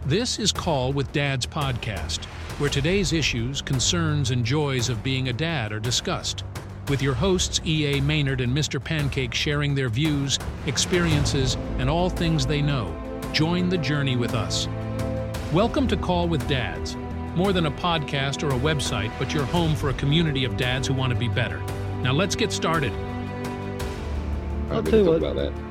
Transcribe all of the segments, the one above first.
This is Call with Dad's podcast, where today's issues, concerns, and joys of being a dad are discussed, with your hosts E.A. Maynard and Mr. Pancake sharing their views, experiences, and all things they know. Join the journey with us. Welcome to Call with Dads, more than a podcast or a website, but your home for a community of dads who want to be better. Now let's get started. I'll tell you what. About that.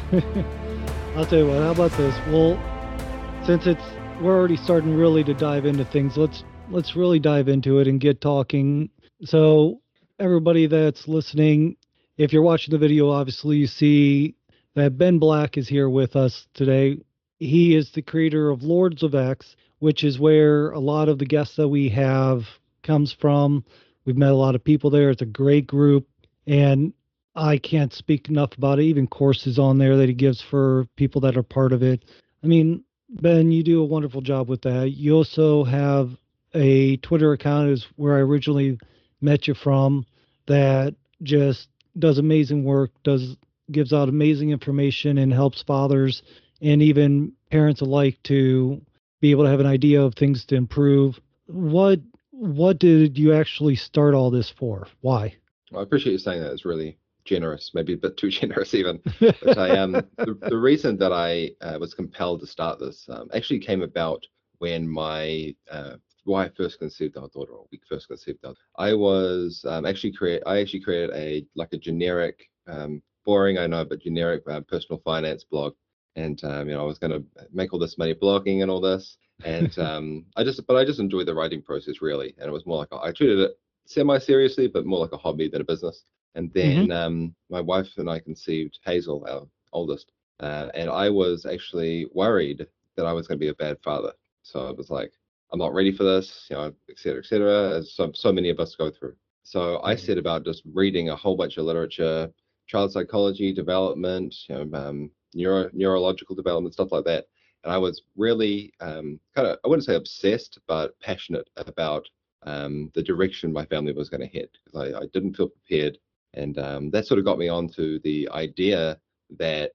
I'll tell you what. How about this? Well, since we're already starting really to dive into things, let's really dive into it and get talking. So everybody that's listening, if you're watching the video, obviously you see that Ben Black is here with us today. He is the creator of Lords of X, which is where a lot of the guests that we have comes from. We've met a lot of people there. It's a great group, and I can't speak enough about it. Even courses on there that he gives for people that are part of it. I mean, Ben, you do a wonderful job with that. You also have a Twitter account, is where I originally met you from, that just does amazing work, gives out amazing information, and helps fathers and even parents alike to be able to have an idea of things to improve. What did you actually start all this for? Why? Well, I appreciate you saying that. It's really generous, maybe a bit too generous even. But the reason that I was compelled to start this actually came about when my wife first conceived our daughter, or we first conceived our daughter. I actually created a generic, boring I know, but generic personal finance blog, and I was going to make all this money blogging and all this, and I just enjoyed the writing process really, and it was more like I treated it semi-seriously, but more like a hobby than a business. And then my wife and I conceived Hazel, our oldest, and I was actually worried that I was going to be a bad father. So I was like, I'm not ready for this, et cetera, as so many of us go through. So I set about just reading a whole bunch of literature, child psychology, development, neurological development, stuff like that. And I was really I wouldn't say obsessed, but passionate about the direction my family was going to head, because I didn't feel prepared. And that sort of got me onto the idea that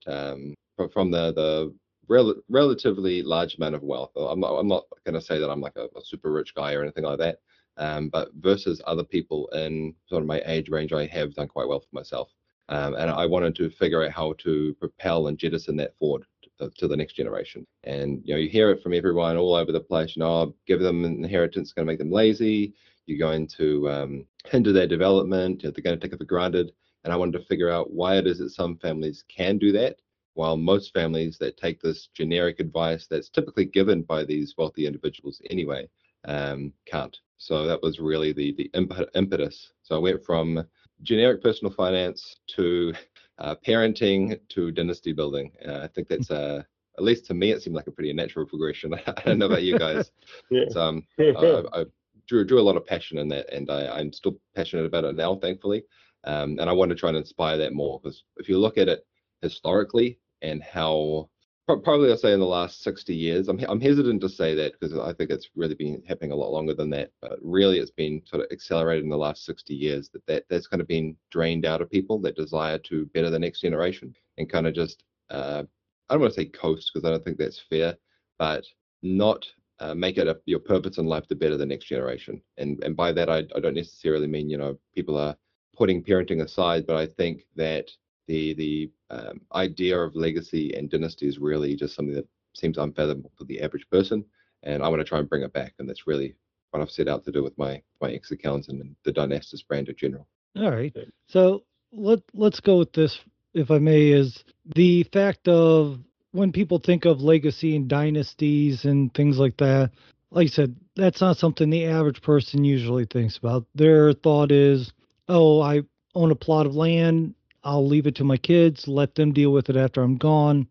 from the relatively large amount of wealth, I'm not going to say that I'm like a super rich guy or anything like that, but versus other people in sort of my age range, I have done quite well for myself. And I wanted to figure out how to propel and jettison that forward to the next generation. And you hear it from everyone all over the place. Give them an inheritance, going to make them lazy. You're going to hinder their development. They're going to take it for granted. And I wanted to figure out why it is that some families can do that, while most families that take this generic advice that's typically given by these wealthy individuals anyway can't. So that was really the impetus. So I went from generic personal finance to parenting to dynasty building. I think that's at least to me, it seemed like a pretty natural progression. I don't know about you guys. Yeah. So I drew a lot of passion in that, and I'm still passionate about it now, thankfully. And I want to try and inspire that more, because if you look at it historically and how probably I'll say in the last 60 years, I'm hesitant to say that because I think it's really been happening a lot longer than that, but really it's been sort of accelerated in the last 60 years that's kind of been drained out of people, that desire to better the next generation, and kind of just I don't want to say coast, because I don't think that's fair, but not make it your purpose in life to better the next generation. And by that I don't necessarily mean people are putting parenting aside, but I think that the idea of legacy and dynasty is really just something that seems unfathomable for the average person, and I want to try and bring it back, and that's really what I've set out to do with my X accounts and the Dynastis brand in general. All right, so let's go with this, if I may, is the fact of when people think of legacy and dynasties and things like that. Like I said, that's not something the average person usually thinks about. Their thought is, oh, I own a plot of land, I'll leave it to my kids, let them deal with it after I'm gone.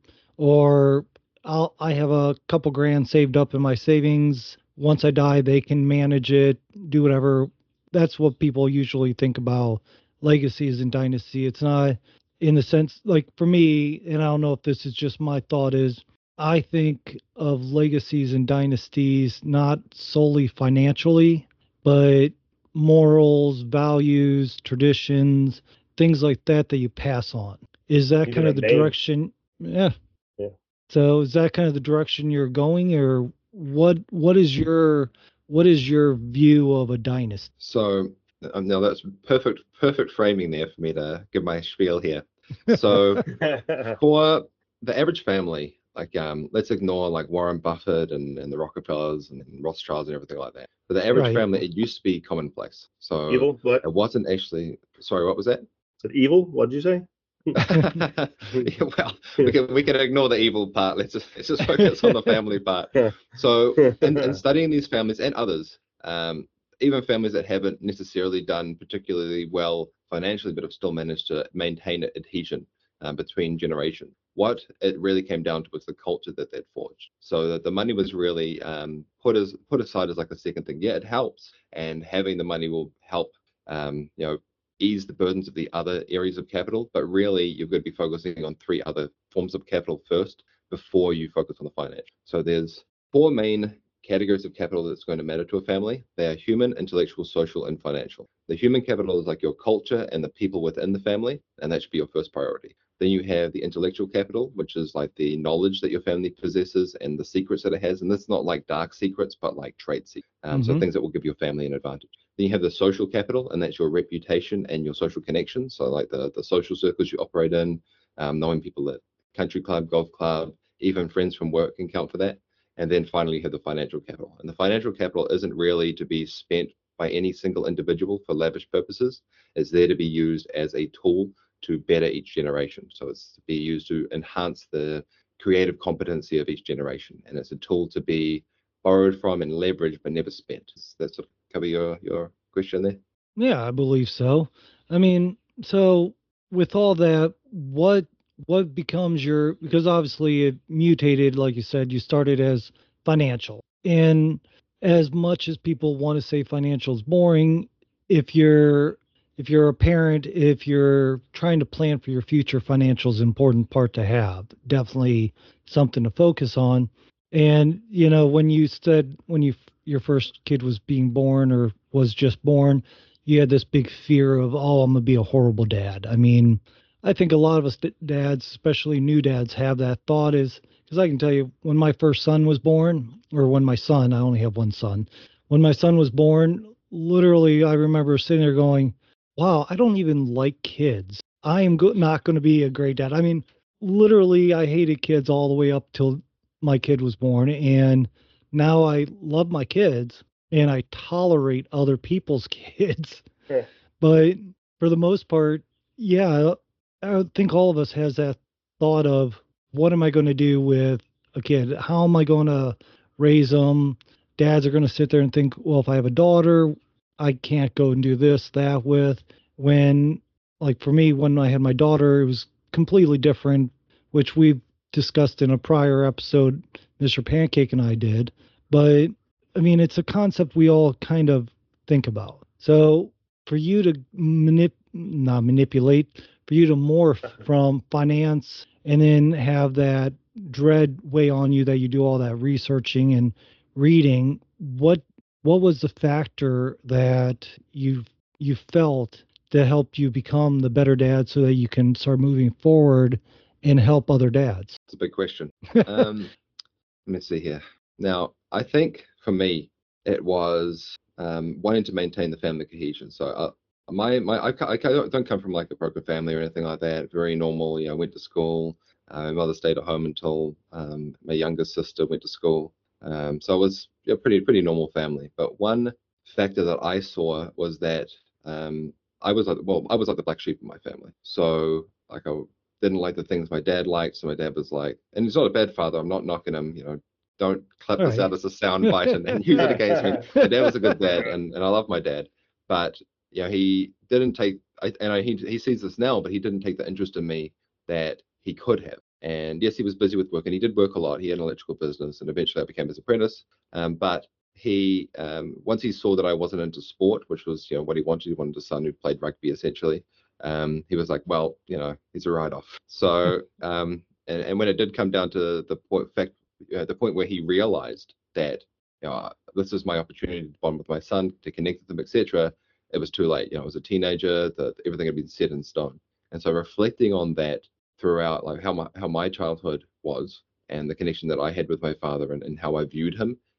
Or I have a couple grand saved up in my savings. Once I die, they can manage it, do whatever. That's what people usually think about legacies and dynasty. It's not in the sense, like for me, and I don't know if this is just my thought, is I think of legacies and dynasties not solely financially, but morals, values, traditions, things like that you pass on. Is that kind of the direction? Yeah. Yeah. So is that kind of the direction you're going, or what is your view of a dynasty? So now that's perfect framing there for me to give my spiel here. So for the average family, like let's ignore like Warren Buffett and the Rockefellers and Rothschilds and everything like that. For the average Right. family, it used to be commonplace. So Evil? What? it wasn't actually. Sorry, what was that? Is it evil? What did you say? Yeah, well, we can ignore the evil part. Let's just focus on the family part. So in studying these families and others, even families that haven't necessarily done particularly well financially, but have still managed to maintain adhesion between generations. What it really came down to was the culture that they'd forged. So that the money was really put aside as like the second thing. Yeah, it helps, and having the money will help. Ease the burdens of the other areas of capital, but really you're going to be focusing on three other forms of capital first before you focus on the financial. So there's four main categories of capital that's going to matter to a family. They are human, intellectual, social, and financial. The human capital is like your culture and the people within the family, and that should be your first priority. Then you have the intellectual capital, which is like the knowledge that your family possesses and the secrets that it has. And that's not like dark secrets, but like trade secrets. So things that will give your family an advantage. Then you have the social capital, and that's your reputation and your social connections. So like the social circles you operate in, knowing people at country club, golf club, even friends from work can count for that. And then finally, you have the financial capital. And the financial capital isn't really to be spent by any single individual for lavish purposes. It's there to be used as a tool to better each generation. So it's to be used to enhance the creative competency of each generation. And it's a tool to be borrowed from and leveraged, but never spent. Does that sort of cover your question there? Yeah, I believe so. I mean, so with all that, what becomes your, because obviously it mutated, like you said, you started as financial. And as much as people want to say financial is boring, if you're a parent, if you're trying to plan for your future, financial is an important part to have. Definitely something to focus on. And when you said your first kid was being born or was just born, you had this big fear of, oh, I'm gonna be a horrible dad. I mean, I think a lot of us dads, especially new dads, have that thought. Is because I can tell you, when my first son was born, or when my son, I only have one son, when my son was born, literally, I remember sitting there going, wow, I don't even like kids. I am not going to be a great dad. I mean, literally, I hated kids all the way up till my kid was born. And now I love my kids and I tolerate other people's kids. Yeah. But for the most part, yeah, I think all of us has that thought of, what am I going to do with a kid? How am I going to raise them? Dads are going to sit there and think, well, if I have a daughter, I can't go and do this, that with. When, like for me, when I had my daughter, it was completely different, which we've discussed in a prior episode, Mr. Pancake and I did. But I mean, it's a concept we all kind of think about. So for you to not manipulate, for you to morph from finance and then have that dread weigh on you that you do all that researching and reading, what was the factor that you felt that helped you become the better dad so that you can start moving forward and help other dads? It's a big question. Let me see here. Now, I think for me, it was wanting to maintain the family cohesion. So I don't come from like a broken family or anything like that. Very normal. Went to school. My mother stayed at home until my younger sister went to school. So it was a pretty normal family. But one factor that I saw was that I was like the black sheep of my family. So like I didn't like the things my dad liked. So my dad was like, and he's not a bad father. I'm not knocking him. Don't clip this out as a sound bite and use it against me. My dad was a good dad, and I love my dad. But he didn't take. He sees this now, but he didn't take the interest in me that he could have. And yes, he was busy with work, and he did work a lot. He had an electrical business, and eventually I became his apprentice. But he, once he saw that I wasn't into sport, which was what he wanted a son who played rugby essentially. He was like, well, he's a write-off. So, and when it did come down to the point where he realized that this is my opportunity to bond with my son, to connect with him, etc., it was too late. I was a teenager, that everything had been set in stone. And so reflecting on that throughout, like how my childhood was and the connection that I had with my father and how I viewed him,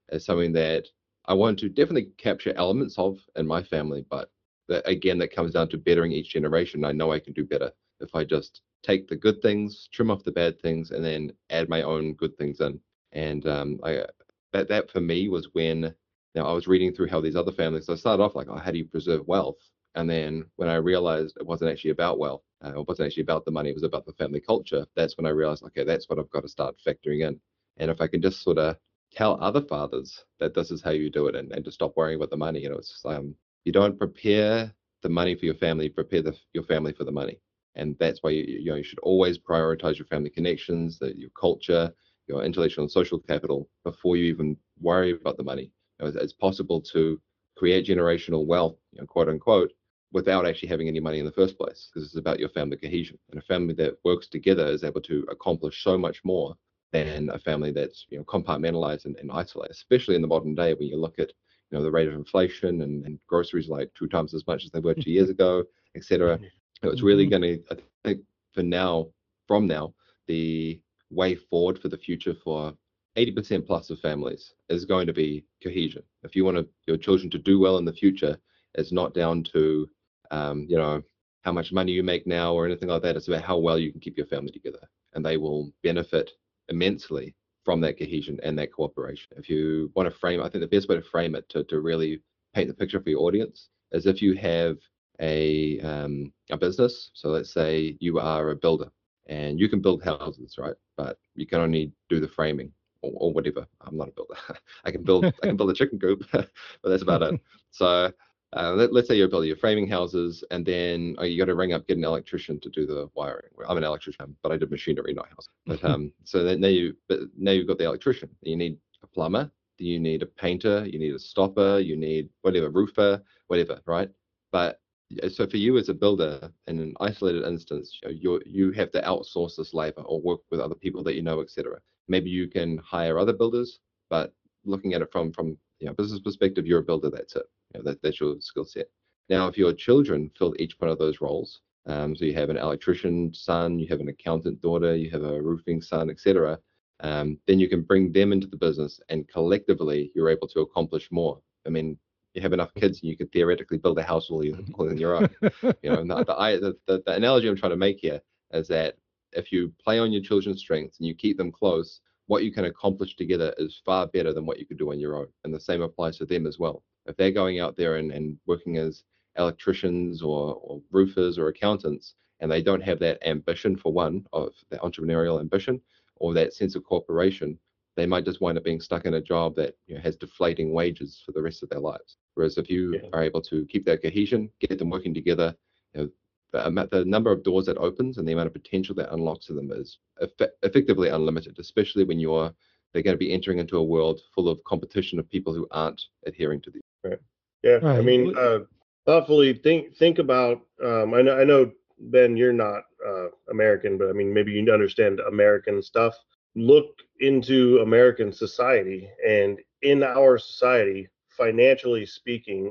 as something that I want to definitely capture elements of in my family, but that comes down to bettering each generation. I know I can do better if I just take the good things, trim off the bad things, and then add my own good things in. And that for me was when I was reading through how these other families. I started off like, oh, how do you preserve wealth? And then when I realized it wasn't actually about wealth, it wasn't actually about the money, it was about the family culture. That's when I realized, okay, that's what I've got to start factoring in. And if I can just sort of tell other fathers that this is how you do it, and to stop worrying about the money, it's just, you don't prepare the money for your family, you prepare your family for the money. And that's why you should always prioritize your family connections, your culture, your intellectual and social capital before you even worry about the money. It's possible to create generational wealth, quote unquote, without actually having any money in the first place, because it's about your family cohesion. And a family that works together is able to accomplish so much more than a family that's compartmentalized and isolated, especially in the modern day when you look at the rate of inflation and groceries like 2 times as much as they were 2 years ago, etc. It's really going to, I think, from now, the way forward for the future for 80% plus of families is going to be cohesion. If you want your children to do well in the future, it's not down to how much money you make now or anything like that. It's about how well you can keep your family together, and they will benefit immensely from that cohesion and that cooperation. If you want to frame, I think the best way to frame it to really paint the picture for your audience is if you have a business. So let's say you are a builder and you can build houses, right? But you can only do the framing or whatever. I'm not a builder. I can build a chicken coop, but that's about it. So let's say you're building your framing houses, and then you got to get an electrician to do the wiring. Well, I'm an electrician, but I did machinery, not house. But so then now you've got the electrician. You need a plumber. You need a painter. You need a stopper. You need whatever, roofer, whatever, right? But so for you as a builder, in an isolated instance, you have to outsource this labor or work with other people that etc. Maybe you can hire other builders, but looking at it from business perspective, you're a builder. That's it. That's your skill set. Now, if your children fill each one of those roles, so you have an electrician son, you have an accountant daughter, you have a roofing son, etc., then you can bring them into the business, and collectively, you're able to accomplish more. I mean, you have enough kids, and you could theoretically build a house all on your own. The analogy I'm trying to make here is that if you play on your children's strengths and you keep them close, what you can accomplish together is far better than what you could do on your own. And the same applies to them as well. If they're going out there and working as electricians or roofers or accountants, and they don't have that ambition, for one, of the entrepreneurial ambition or that sense of cooperation, they might just wind up being stuck in a job that has deflating wages for the rest of their lives. Whereas if you are able to keep that cohesion, get them working together, the number of doors that opens and the amount of potential that unlocks to them is effectively unlimited, especially when they're going to be entering into a world full of competition of people who aren't adhering to these. Right. Yeah. Right. I mean, thoughtfully think about. I know Ben, you're not American, but I mean, maybe you understand American stuff. Look into American society, and in our society, financially speaking,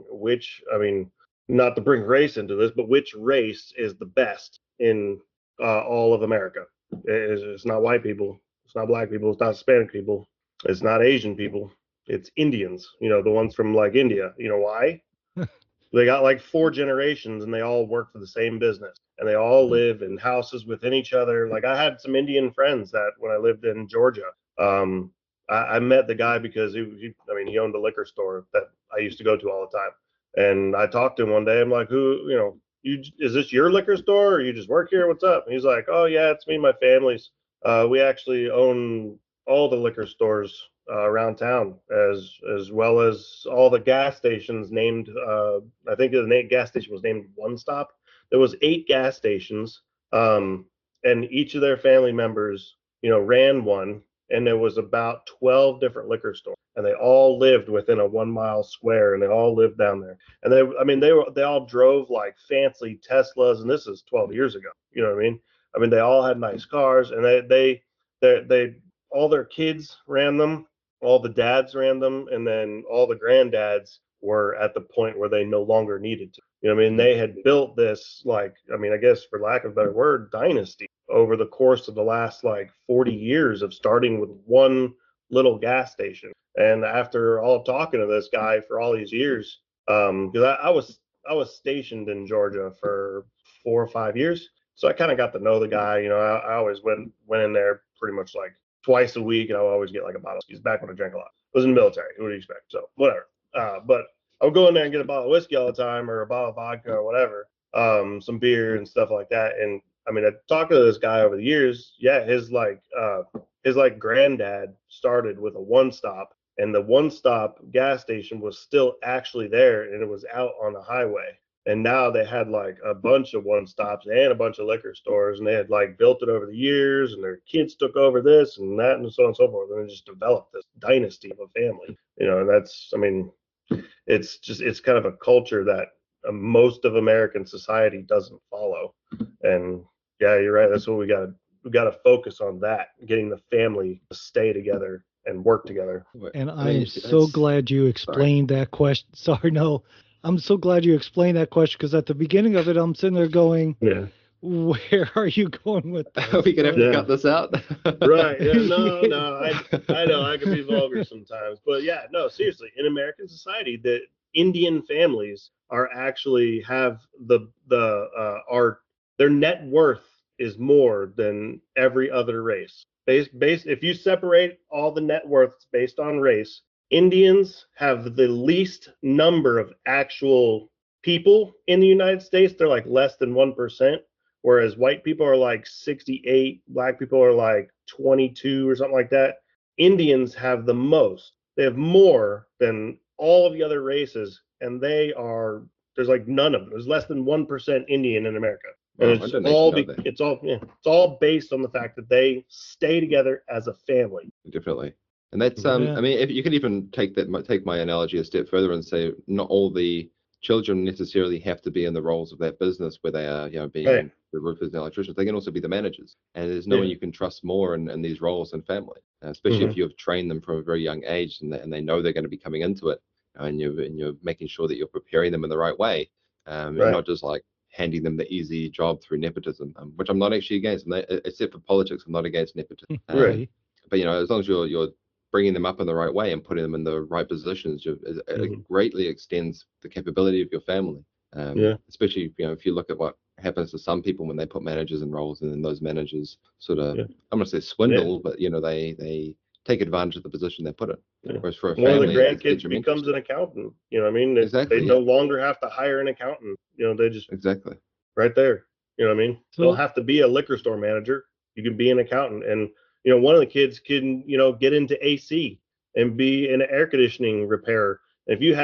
not to bring race into this, but which race is the best in all of America? It's not white people. It's not black people. It's not Hispanic people. It's not Asian people. It's Indians, the ones from like India. You know why? They got like 4 generations and they all work for the same business, and they all live in houses within each other. Like I had some Indian friends that when I lived in Georgia, I met the guy because he owned a liquor store that I used to go to all the time. And I talked to him one day. I'm like, is this your liquor store, or you just work here? What's up? And he's like, oh yeah, it's me and my family's. We actually own all the liquor stores around town, as well as all the gas stations named. I think the gas station was named One Stop. There was 8 gas stations, and each of their family members, ran one. And there was about 12 different liquor stores, and they all lived within a 1 mile square, and they all lived down there. And they all drove like fancy Teslas, and this is 12 years ago. You know what I mean? I mean, they all had nice cars, and they all their kids ran them, all the dads ran them, and then all the granddads were at the point where they no longer needed to. You know what I mean? They had built this, I guess for lack of a better word, dynasty over the course of the last 40 years of starting with one little gas station. And after all talking to this guy for all these years, because I was stationed in Georgia for 4 or 5 years, so I kind of got to know the guy. I always went in there pretty much like twice a week, and I would always get like a bottle. He's back when I drank a lot. I was in the military. What do you expect? So whatever. But I would go in there and get a bottle of whiskey all the time, or a bottle of vodka, or whatever, some beer and stuff like that. And I mean, I talked to this guy over the years. Yeah, his granddad started with a one stop, and the one stop gas station was still actually there, and it was out on the highway. And now they had like a bunch of one stops and a bunch of liquor stores, and they had like built it over the years, and their kids took over this and that and so on and so forth. And it just developed this dynasty of a family, and that's, I mean, it's kind of a culture that most of American society doesn't follow. And yeah, you're right. That's what we got to focus on, that getting the family to stay together and work together. And I'm so glad you explained that question. Sorry, no, I'm so glad you explained that question, because at the beginning of it, I'm sitting there going, yeah, where are you going with this? Are we going to have to cut this out? Right. Yeah, no. I know I can be vulgar sometimes, but yeah, no, seriously, in American society, the Indian families are actually have their net worth is more than every other race. If you separate all the net worths based on race, Indians have the least number of actual people in the United States. They're like less than 1%, whereas white people are like 68, black people are like 22 or something like that. Indians have the most. They have more than all of the other races, and there's like none of them. There's less than 1% Indian in America. And it's all based on the fact that they stay together as a family. Definitely. And that's I mean, if you could even take my analogy a step further and say not all the children necessarily have to be in the roles of that business where they are, being the roofers and electricians. They can also be the managers. And there's no one you can trust more in these roles than family, especially if you have trained them from a very young age and they know they're going to be coming into it, and you're making sure that you're preparing them in the right way, and not just like handing them the easy job through nepotism, which I'm not actually against. Except for politics, I'm not against nepotism. Right. But as long as you're bringing them up in the right way and putting them in the right positions, it greatly extends the capability of your family. Especially if you look at what happens to some people when they put managers in roles, and then those managers sort of I'm going to say swindle, but they take advantage of the position they put in. Whereas for a family, one of the grandkids becomes an accountant. They no longer have to hire an accountant. They just right there. So they'll have to be a liquor store manager. You can be an accountant, and one of the kids can get into AC and be an air conditioning repairer. If you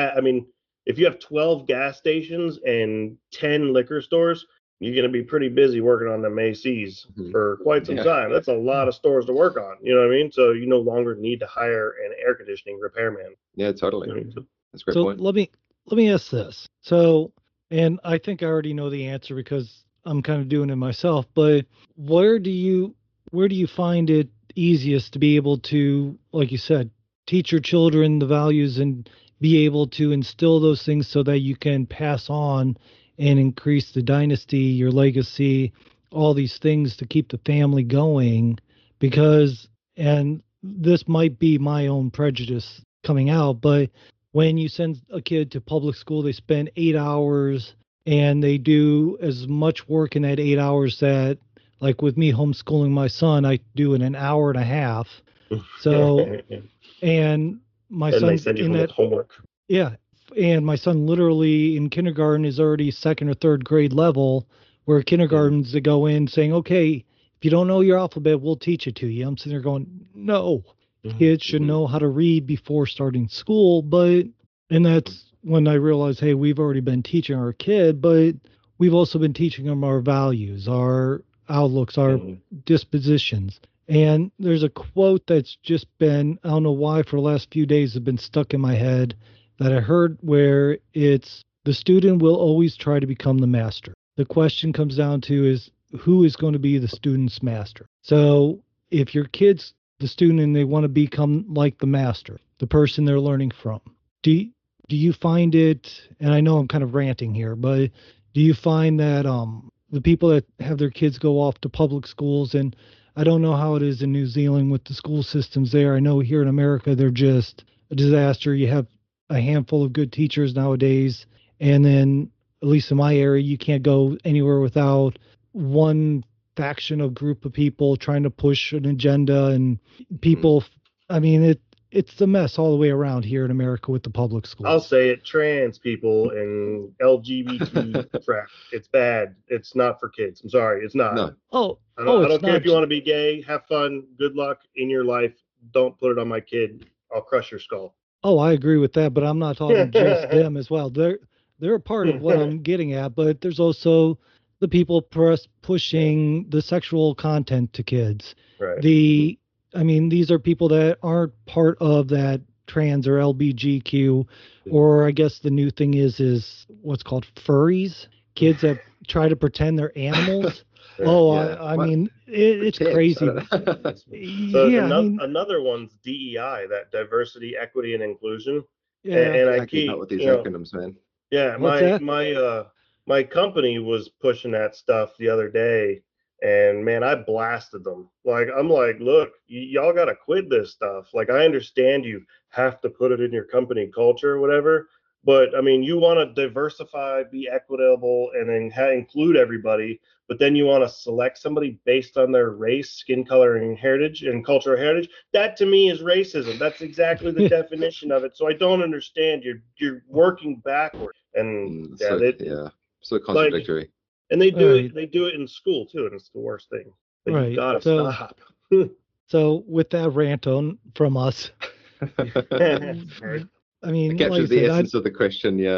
have 12 gas stations and 10 liquor stores, you're going to be pretty busy working on them ACs for quite some time. That's a lot of stores to work on. You know what I mean? So you no longer need to hire an air conditioning repairman. Yeah, totally. That's a great point. Let me ask this. So, and I think I already know the answer because I'm kind of doing it myself, but where do you find it easiest to be able to, like you said, teach your children the values and be able to instill those things so that you can pass on and increase the dynasty, your legacy, all these things to keep the family going? Because, and this might be my own prejudice coming out, but when you send a kid to public school, they spend 8 hours and they do as much work in that 8 hours that, like with me homeschooling my son, I do in an hour and a half. So, and my son, they send you home with homework. Yeah. And my son literally in kindergarten is already second or third grade level, where kindergartens they go in saying, okay, if you don't know your alphabet, we'll teach it to you. I'm sitting there going, no, kids should know how to read before starting school. And that's when I realized, hey, we've already been teaching our kid, but we've also been teaching them our values, our outlooks, our dispositions. And there's a quote that's just been, I don't know why, for the last few days have been stuck in my head, that I heard, where it's, the student will always try to become the master. The question comes down to is, who is going to be the student's master? So if your kid's the student and they want to become like the master, the person they're learning from, do you find it, and I know I'm kind of ranting here, but do you find that the people that have their kids go off to public schools, and I don't know how it is in New Zealand with the school systems there. I know here in America, they're just a disaster. You have a handful of good teachers nowadays. And then, at least in my area, you can't go anywhere without one faction of group of people trying to push an agenda and people. I mean, it's a mess all the way around here in America with the public schools. I'll say it, trans people and LGBT crap. It's bad. It's not for kids. I'm sorry. It's not. No. I don't care if you want to be gay. Have fun. Good luck in your life. Don't put it on my kid. I'll crush your skull. Oh, I agree with that, but I'm not talking just them as well. They're a part of what I'm getting at, but there's also the people pushing the sexual content to kids. Right. I mean, these are people that aren't part of that trans or LBGQ, or I guess the new thing is what's called furries. Kids that try to pretend they're animals. I mean, it's crazy. Another one's DEI, that diversity, equity, and inclusion. Yeah, and I keep up with these acronyms, man. Yeah, my company was pushing that stuff the other day, and man, I blasted them. Like, I'm like, look, y'all got to quit this stuff. Like, I understand you have to put it in your company culture or whatever, but I mean, you want to diversify, be equitable, and then include everybody. But then you want to select somebody based on their race, skin color, and heritage and cultural heritage. That to me is racism. That's exactly the definition of it. So I don't understand. You're working backward, and so contradictory. Like, and they do it. They do it in school too, and it's the worst thing. Like, you gotta stop. So with that rant from us, I mean, it captures the essence of the question. Yeah.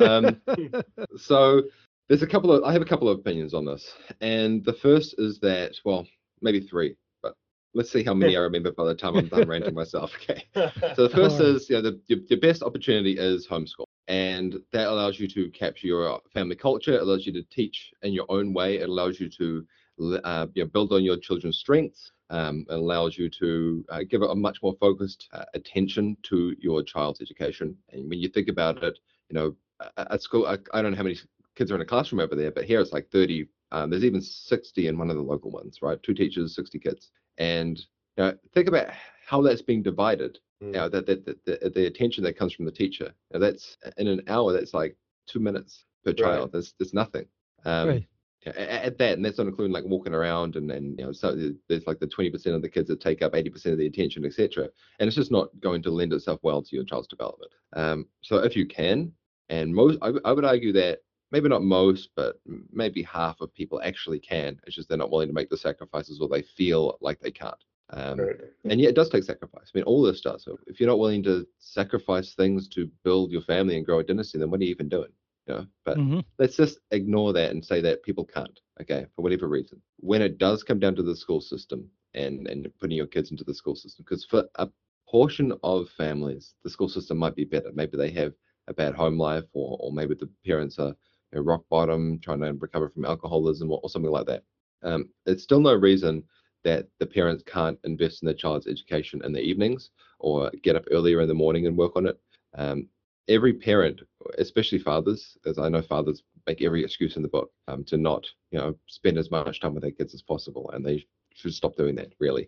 So I have a couple of opinions on this, and the first is that, well, maybe three, but let's see how many I remember by the time I'm done ranting myself. Okay. So the first is, the best opportunity is homeschool, and that allows you to capture your family culture. It allows you to teach in your own way. It allows you to build on your children's strengths. It allows you to give a much more focused attention to your child's education. And when you think about it, at school, I don't know how many kids are in a classroom over there, but here it's like 30. There's even 60 in one of the local ones, right? 2 teachers, 60 kids. And think about how that's being divided. The attention that comes from the teacher. That's in an hour. That's like 2 minutes per child. There's nothing. Right. At that, and that's not including like walking around and so there's like the 20% of the kids that take up 80% of the attention, etc. And it's just not going to lend itself well to your child's development. So if you can, and I would argue that maybe not most, but maybe half of people actually can. It's just they're not willing to make the sacrifices, or they feel like they can't. And yeah, it does take sacrifice. I mean, all this does. So if you're not willing to sacrifice things to build your family and grow a dynasty, then what are you even doing? But let's just ignore that and say that people can't, okay, for whatever reason. When it does come down to the school system and putting your kids into the school system, because for a portion of families, the school system might be better. Maybe they have a bad home life, or maybe the parents are rock bottom, trying to recover from alcoholism or something like that. It's still no reason that the parents can't invest in their child's education in the evenings, or get up earlier in the morning and work on it. Every parent, especially fathers, as I know fathers make every excuse in the book to not, spend as much time with their kids as possible, and they should stop doing that, really.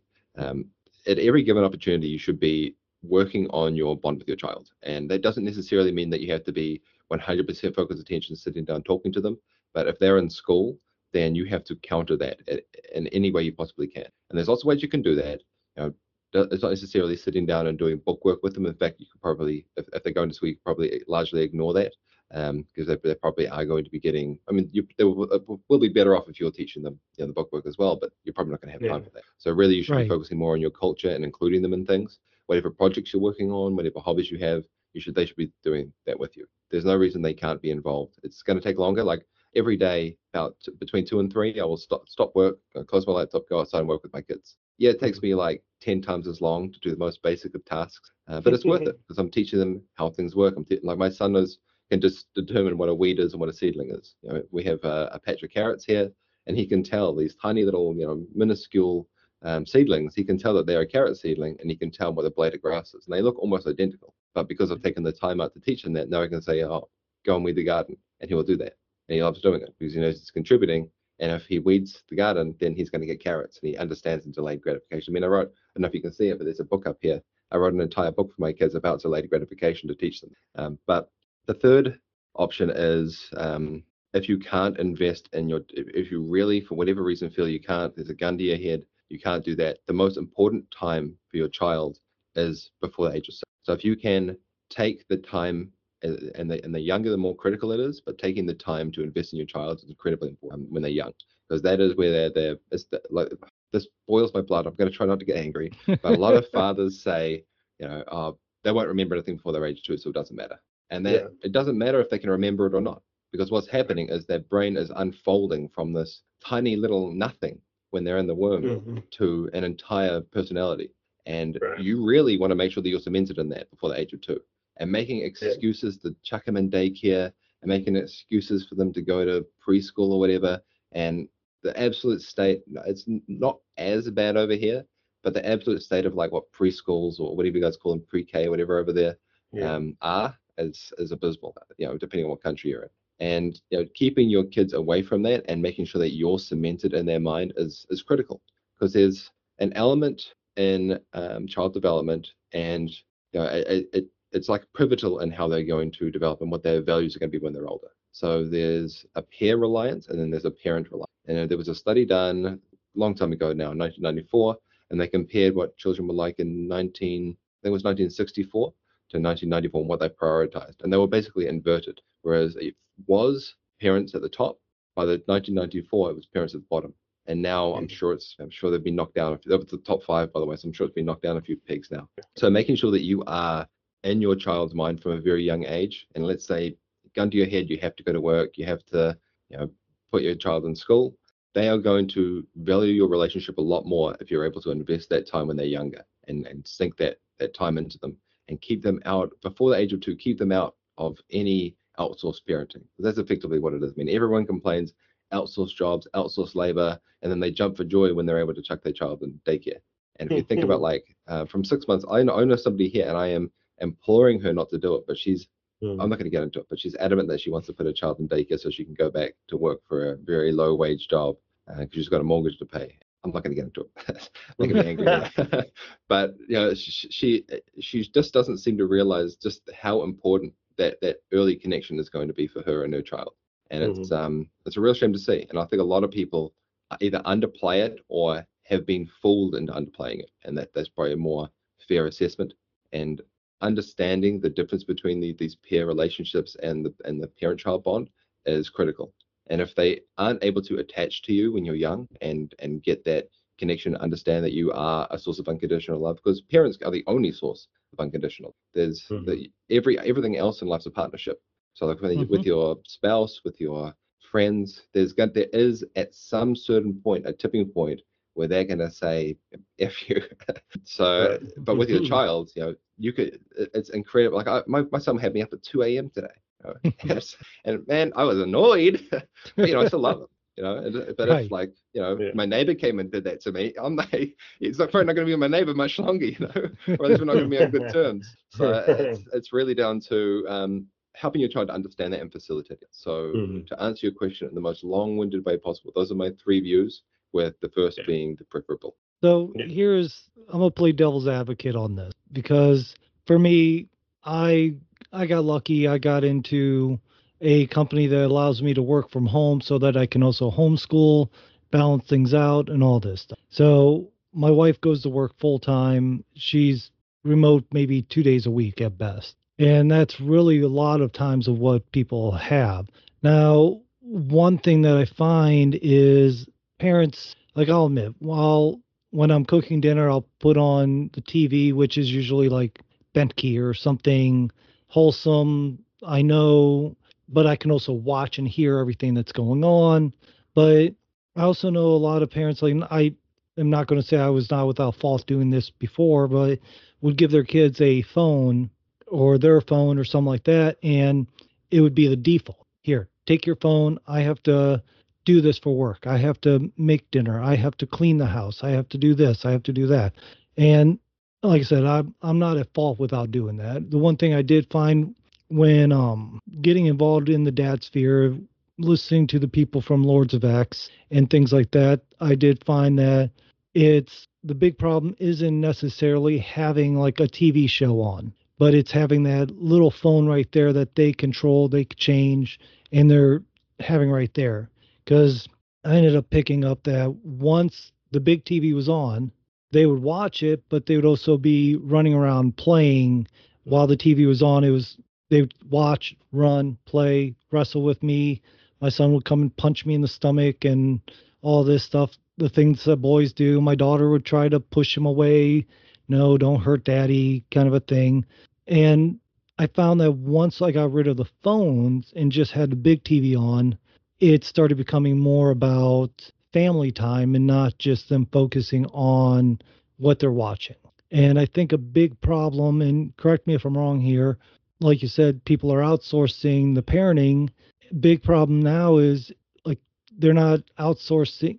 At every given opportunity, you should be working on your bond with your child, and that doesn't necessarily mean that you have to be 100% focused attention sitting down talking to them, but if they're in school, then you have to counter that in any way you possibly can. And there's lots of ways you can do that. It's not necessarily sitting down and doing book work with them. In fact, you could probably, if they're going to school, you could probably largely ignore that, because they probably are going to be getting, they will be better off if you're teaching them the book work as well, but you're probably not going to have time for that. So really, you should be focusing more on your culture and including them in things. Whatever projects you're working on, whatever hobbies you have, they should be doing that with you. There's no reason they can't be involved. It's going to take longer. Like every day, about between 2 and 3, I will stop work, close my laptop, go outside and work with my kids. Yeah, it takes me like 10 times as long to do the most basic of tasks, but it's worth it because I'm teaching them how things work. Like my son can just determine what a weed is and what a seedling is. We have a patch of carrots here, and he can tell these tiny little, minuscule seedlings. He can tell that they're a carrot seedling, and he can tell what a blade of grass is, and they look almost identical. But because I've taken the time out to teach him that, now I can say, "Oh, go and weed the garden," and he will do that, and he loves doing it because he knows it's contributing. And if he weeds the garden, then he's going to get carrots, and he understands delayed gratification. I mean, I don't know if you can see it, but there's a book up here. I wrote an entire book for my kids about delayed gratification to teach them. But the third option is if you can't invest in if you really, for whatever reason, feel you can't, there's a gun to your head, you can't do that. The most important time for your child is before the age of 6. So if you can take the time, and the younger, the more critical it is, but taking the time to invest in your child is incredibly important when they're young, because that is where this boils my blood. I'm going to try not to get angry, but a lot of fathers say, they won't remember anything before they're age 2, so it doesn't matter. And that it doesn't matter if they can remember it or not, because what's happening is their brain is unfolding from this tiny little nothing when they're in the womb to an entire personality. And you really want to make sure that you're cemented in that before the age of 2. And making excuses to chuck them in daycare, and making excuses for them to go to preschool or whatever. And the absolute state, it's not as bad over here, but the absolute state of like what preschools or whatever you guys call them, pre-K or whatever over there, is abysmal, depending on what country you're in. And keeping your kids away from that and making sure that you're cemented in their mind is critical, because there's an element in child development, and it's like pivotal in how they're going to develop and what their values are going to be when they're older. So there's a peer reliance, and then there's a parent reliance. And there was a study done a long time ago now, 1994, and they compared what children were like in 1964 to 1994 and what they prioritized. And they were basically inverted. Whereas it was parents at the top, by the 1994, it was parents at the bottom. And now I'm sure they've been knocked down. That was the top 5, by the way, so I'm sure it's been knocked down a few pegs now. So making sure that you are in your child's mind from a very young age, and let's say, gun to your head, you have to go to work, you have to, put your child in school, they are going to value your relationship a lot more if you're able to invest that time when they're younger and sink that time into them and keep them out before the age of 2, keep them out of any outsourced parenting. That's effectively what it is. I mean, everyone complains, outsourced jobs, outsourced labor, and then they jump for joy when they're able to chuck their child in daycare. And if you think about from 6 months, I know somebody here, and I am imploring her not to do it, but I'm not going to get into it, but she's adamant that she wants to put her child in daycare so she can go back to work for a very low wage job because she's got a mortgage to pay. I'm not going to get into it. I'm going to be angry. But she just doesn't seem to realize just how important that early connection is going to be for her and her child. And it's a real shame to see. And I think a lot of people either underplay it or have been fooled into underplaying it, and that's probably a more fair assessment. And understanding the difference between these peer relationships and the parent-child bond is critical. And if they aren't able to attach to you when you're young and get that connection, understand that you are a source of unconditional love, because parents are the only source of unconditional. There's everything else in life's a partnership. So like with your spouse, with your friends, there is at some certain point a tipping point where they're going to say F you. So but with your child, it's incredible. Like my son had me up at 2 a.m. today. And man, I was annoyed, but I still love him. But if my neighbor came and did that to me, he's probably not going to be my neighbor much longer, or at least we're not going to be on good terms. So it's really down to helping your child to understand that and facilitate it. So to answer your question in the most long-winded way possible, those are my 3 views, with the first being the preferable. So I'm going to play devil's advocate on this, because for me, I got lucky. I got into a company that allows me to work from home so that I can also homeschool, balance things out, and all this stuff. So my wife goes to work full time. She's remote maybe 2 days a week at best. And that's really a lot of times of what people have. Now, one thing that I find is parents, like I'll admit, when I'm cooking dinner, I'll put on the TV, which is usually like Bentkey or something wholesome. I know, but I can also watch and hear everything that's going on. But I also know a lot of parents, like I am not going to say I was not without fault doing this before, but would give their kids a phone or their phone or something like that, and it would be the default. Here, take your phone. I have to do this for work. I have to make dinner. I have to clean the house. I have to do this. I have to do that. And like I said, I'm not at fault without doing that. The one thing I did find when getting involved in the dad sphere, listening to the people from Lords of X and things like that, I did find that the big problem isn't necessarily having like a TV show on, but it's having that little phone right there that they control, they change, and they're having right there. Because I ended up picking up that once the big TV was on, they would watch it, but they would also be running around playing while the TV was on. They would watch, run, play, wrestle with me. My son would come and punch me in the stomach and all this stuff, the things that boys do. My daughter would try to push him away. No, don't hurt daddy, kind of a thing. And I found that once I got rid of the phones and just had the big TV on, it started becoming more about family time and not just them focusing on what they're watching. And I think a big problem, and correct me if I'm wrong here, like you said, people are outsourcing the parenting. Big problem now is like they're not outsourcing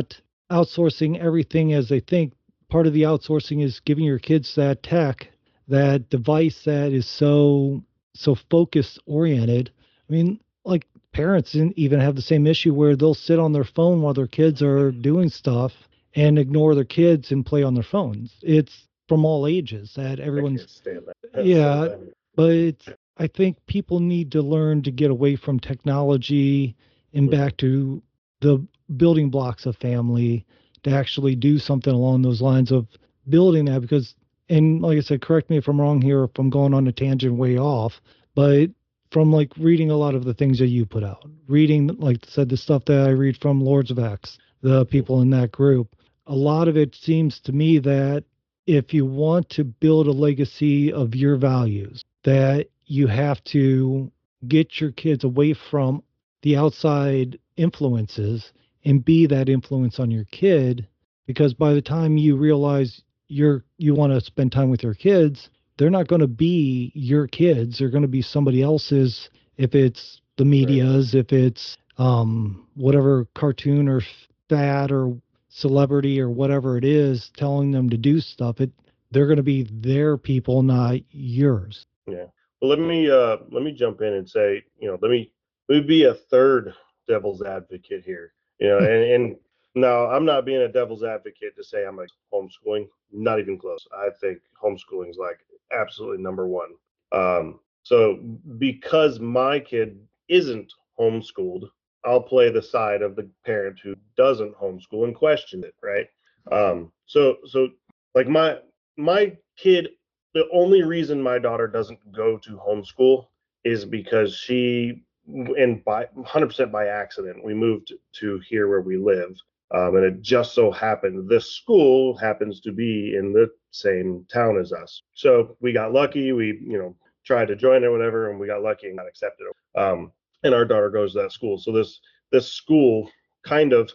everything as they think. Part of the outsourcing is giving your kids that tech, that device that is so focus oriented. I mean, like parents didn't even have the same issue where they'll sit on their phone while their kids are doing stuff and ignore their kids and play on their phones. It's from all ages that everyone's yeah, but I think people need to learn to get away from technology and back to the building blocks of family to actually do something along those lines of building that. Because, and like I said, correct me if I'm wrong here, if I'm going on a tangent way off, but from like reading a lot of the things that you put out, reading, like I said, the stuff that I read from Lords of X, the people in that group, a lot of it seems to me that if you want to build a legacy of your values, that you have to get your kids away from the outside influences and be that influence on your kid. Because by the time you realize you want to spend time with your kids, they're not going to be your kids. They're going to be somebody else's. If it's the media's, if it's whatever cartoon or fad or celebrity or whatever it is telling them to do stuff, they're going to be their people, not yours. Yeah. Well, let me jump in and say, let me be a third devil's advocate here. And no, I'm not being a devil's advocate to say I'm like homeschooling. Not even close. I think homeschooling is like absolutely number one. So because my kid isn't homeschooled, I'll play the side of the parent who doesn't homeschool and question it, right? So like my kid, the only reason my daughter doesn't go to homeschool is because and by 100% by accident, we moved to here where we live. And it just so happened this school happens to be in the same town as us. So we got lucky. We, tried to join it, whatever, and we got lucky and got accepted. And our daughter goes to that school. So this school kind of,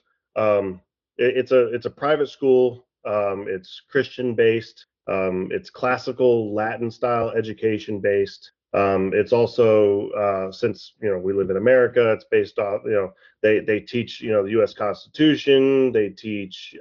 it's a private school. It's Christian based. It's classical Latin style education based. It's also, since, we live in America, it's based off, they teach, the U.S. Constitution, they teach,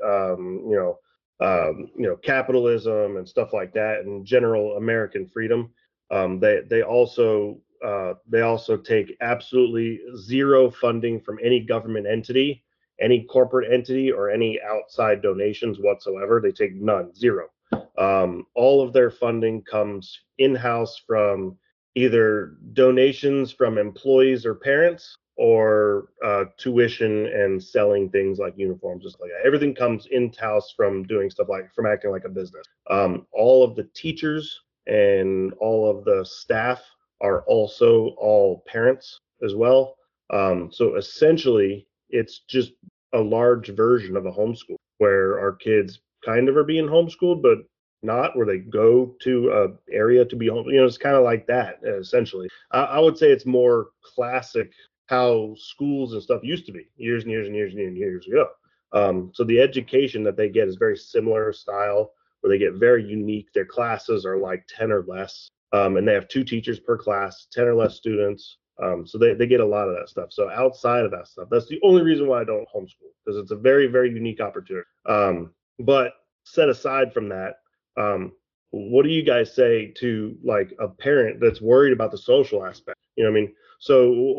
capitalism and stuff like that, and general American freedom. They also take absolutely zero funding from any government entity, any corporate entity, or any outside donations whatsoever. They take none, zero. All of their funding comes in-house from either donations from employees or parents, or tuition and selling things like uniforms, just like that. Everything comes in-house from doing stuff from acting like a business. All of the teachers and all of the staff are also all parents as well. So essentially, it's just a large version of a homeschool where our kids kind of are being homeschooled, but not, where they go to an area to be home. It's kind of like that, essentially. I would say it's more classic how schools and stuff used to be years and years and years and years ago. So the education that they get is very similar style, where they get very unique. Their classes are like 10 or less, and they have 2 teachers per class, 10 or less students. So they get a lot of that stuff. So outside of that stuff, that's the only reason why I don't homeschool, because it's a very, very unique opportunity. But set aside from that, what do you guys say to like a parent that's worried about the social aspect? So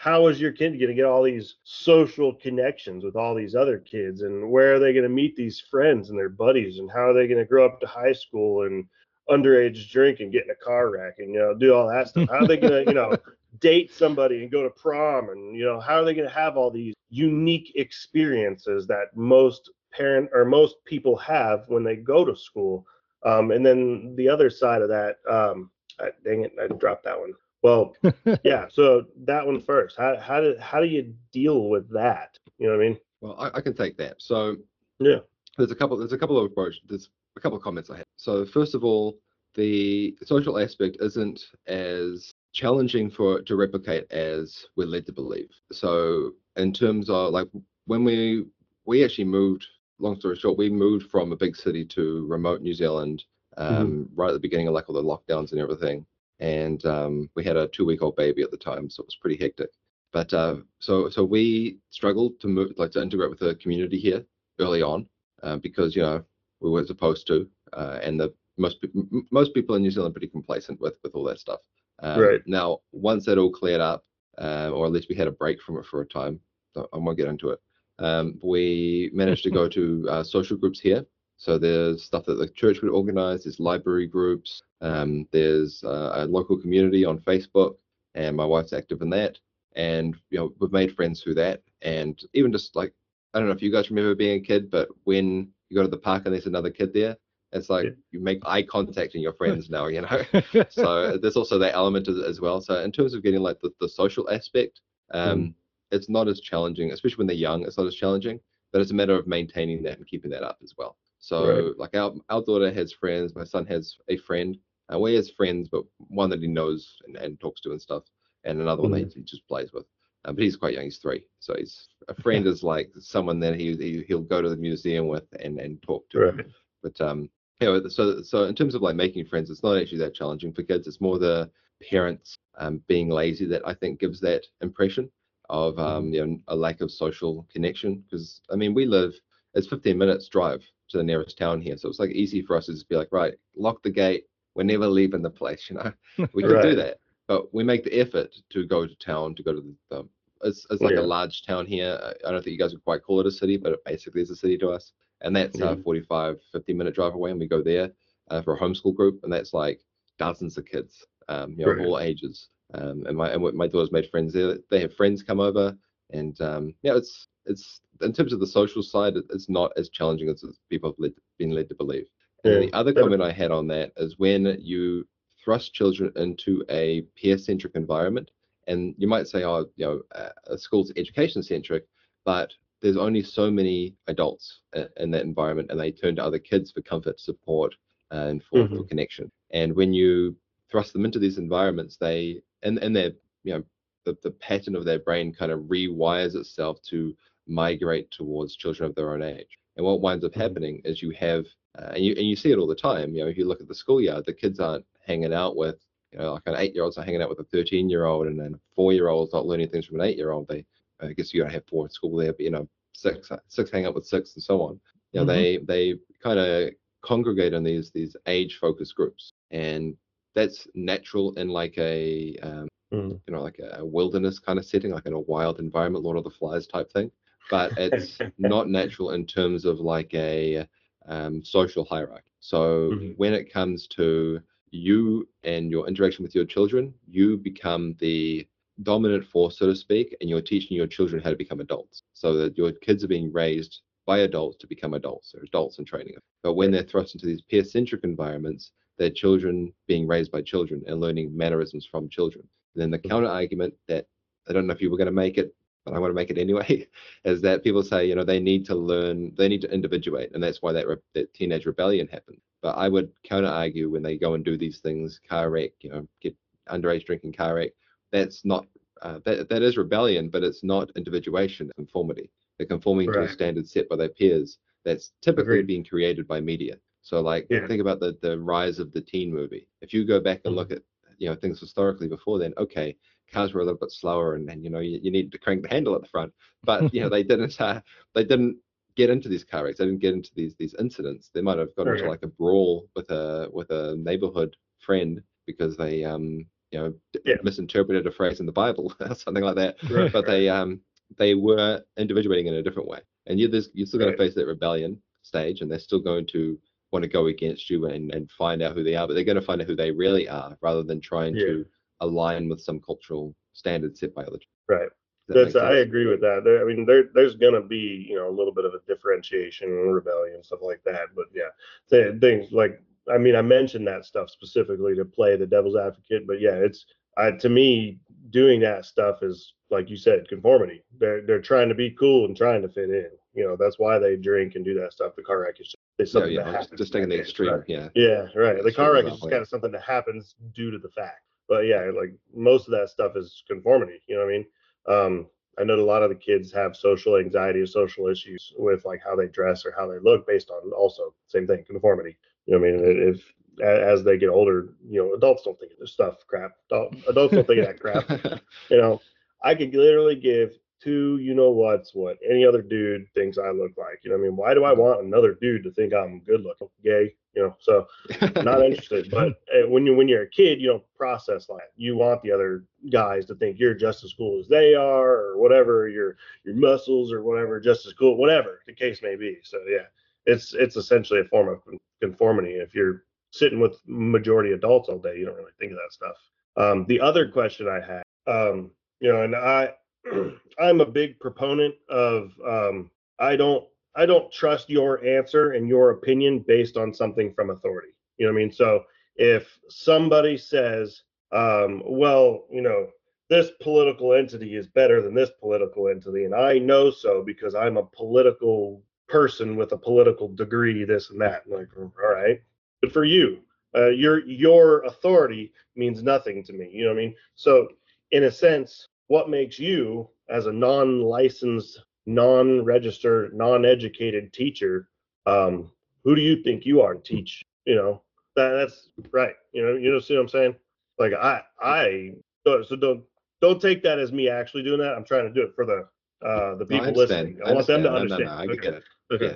how is your kid going to get all these social connections with all these other kids, and where are they going to meet these friends and their buddies, and how are they going to grow up to high school and underage drink and get in a car wreck and do all that stuff? How are they going to date somebody and go to prom, and how are they going to have all these unique experiences that most people have when they go to school? And then the other side of that, dang it, I dropped that one. Well, yeah. So that one first. How do you deal with that? You know what I mean? Well, I can take that. So yeah, there's a couple of approaches. There's a couple of comments I have. So first of all, the social aspect isn't as challenging to replicate as we're led to believe. So in terms of like when we actually moved, long story short, we moved from a big city to remote New Zealand right at the beginning of like all the lockdowns and everything. And we had a 2-week-old baby at the time, so it was pretty hectic. But so we struggled to move, like to integrate with the community here early on, because we weren't supposed to, and most people in New Zealand are pretty complacent with all that stuff. Right. Now, once that all cleared up, or at least we had a break from it for a time, I won't get into it. We managed to go to social groups here. So there's stuff that the church would organize. There's library groups. There's a local community on Facebook, and my wife's active in that. And we've made friends through that. And even just like, I don't know if you guys remember being a kid, but when you go to the park and there's another kid there, it's like you make eye contact and you're friends now, So there's also that element as well. So in terms of getting like the social aspect, it's not as challenging, especially when they're young. It's not as challenging, but it's a matter of maintaining that and keeping that up as well. So like our daughter has friends, my son has a friend. Well, he has friends, but one that he knows and talks to and stuff, and another one that he just plays with. But he's quite young; he's 3. So a friend is like someone that he'll go to the museum with and talk to. Right. But so in terms of like making friends, it's not actually that challenging for kids. It's more the parents being lazy that I think gives that impression of a lack of social connection. Because it's 15 minutes drive to the nearest town here, so it's like easy for us to just be like, right, lock the gate, we're never leaving the place. We can do that, but we make the effort to go to town, to go to the it's like a large town here. I don't think you guys would quite call it a city, but it basically is a city to us. And that's a 45-50-minute drive away, and we go there for a homeschool group, and that's like dozens of kids, of all ages. And my daughter's made friends there. They have friends come over, and it's in terms of the social side, it's not as challenging as people have been led to believe. And the other comment I had on that is when you thrust children into a peer-centric environment, and you might say, a school's education-centric, but there's only so many adults in that environment, and they turn to other kids for comfort, support, and for connection. And when you thrust them into these environments, the pattern of their brain kind of rewires itself to migrate towards children of their own age. And what winds up happening is you have, and you see it all the time. If you look at the schoolyard, the kids aren't hanging out with, like an 8-year-old's not hanging out with a 13-year-old, and then a 4-year-old's not learning things from an 8-year-old. I guess you don't have 4 at school there, but six hang out with 6 and so on. They kind of congregate in these age-focused groups, and that's natural in like a like a wilderness kind of setting, like in a wild environment, Lord of the Flies type thing. But it's not natural in terms of like a social hierarchy. So when it comes to you and your interaction with your children, you become the dominant force, so to speak, and you're teaching your children how to become adults, so that your kids are being raised by adults to become adults, or adults in training. But when they're thrust into these peer-centric environments, they're children being raised by children and learning mannerisms from children. And then the counter argument that, I don't know if you were going to make it, but I want to make it anyway, is that people say, they need to learn, they need to individuate, and that's why that teenage rebellion happened. But I would counter argue when they go and do these things, car wreck, get underage drinking, car wreck, that's not, that is rebellion, but it's not individuation, conformity. They're conforming to a standard set by their peers that's typically being created by media. So like, think about the rise of the teen movie. If you go back and look at, things historically before then, okay, cars were a little bit slower, and you needed to crank the handle at the front, but they didn't get into these car wrecks. They didn't get into these incidents. They might have got into like a brawl with a neighborhood friend because they misinterpreted a phrase in the Bible, something like that. Right, But they were individuating in a different way, and you're still going to face that rebellion stage, and they're still going to want to go against you and find out who they are, but they're going to find out who they really are rather than trying to align with some cultural standards set by other. Right. I agree with that. There's going to be, a little bit of a differentiation and rebellion, stuff like that. But things like, I mentioned that stuff specifically to play the devil's advocate. But it's to me, doing that stuff is, like you said, conformity. They're trying to be cool and trying to fit in. That's why they drink and do that stuff. The car wreck is something that happens. Just taking the extreme. Right? Yeah, right. The car wreck is just kind of something that happens due to the fact. But like most of that stuff is conformity. You know what I mean? I know a lot of the kids have social anxiety or social issues with like how they dress or how they look based on also same thing, conformity. You know what I mean? If as they get older, adults don't think of this stuff crap. Adults don't think of that crap. I could literally give two what any other dude thinks I look like. You know what I mean? Why do I want another dude to think I'm good looking, gay? So not interested. But when you're a kid, you don't process that. You want the other guys to think you're just as cool as they are, or whatever, your muscles or whatever, just as cool, whatever the case may be. So it's essentially a form of conformity. If you're sitting with majority adults all day, you don't really think of that stuff. The other question I had, and I'm a big proponent of I don't trust your answer and your opinion based on something from authority. You know what I mean? So if somebody says, this political entity is better than this political entity, and I know so because I'm a political person with a political degree, this and that. I'm like, all right, but for you, your authority means nothing to me. You know what I mean? So in a sense, what makes you as a non-licensed, non-registered, non-educated teacher, who do you think you are to teach? That's right. You see what I'm saying? Like so don't take that as me actually doing that. I'm trying to do it for the people listening. I want them to understand. I get it. Okay.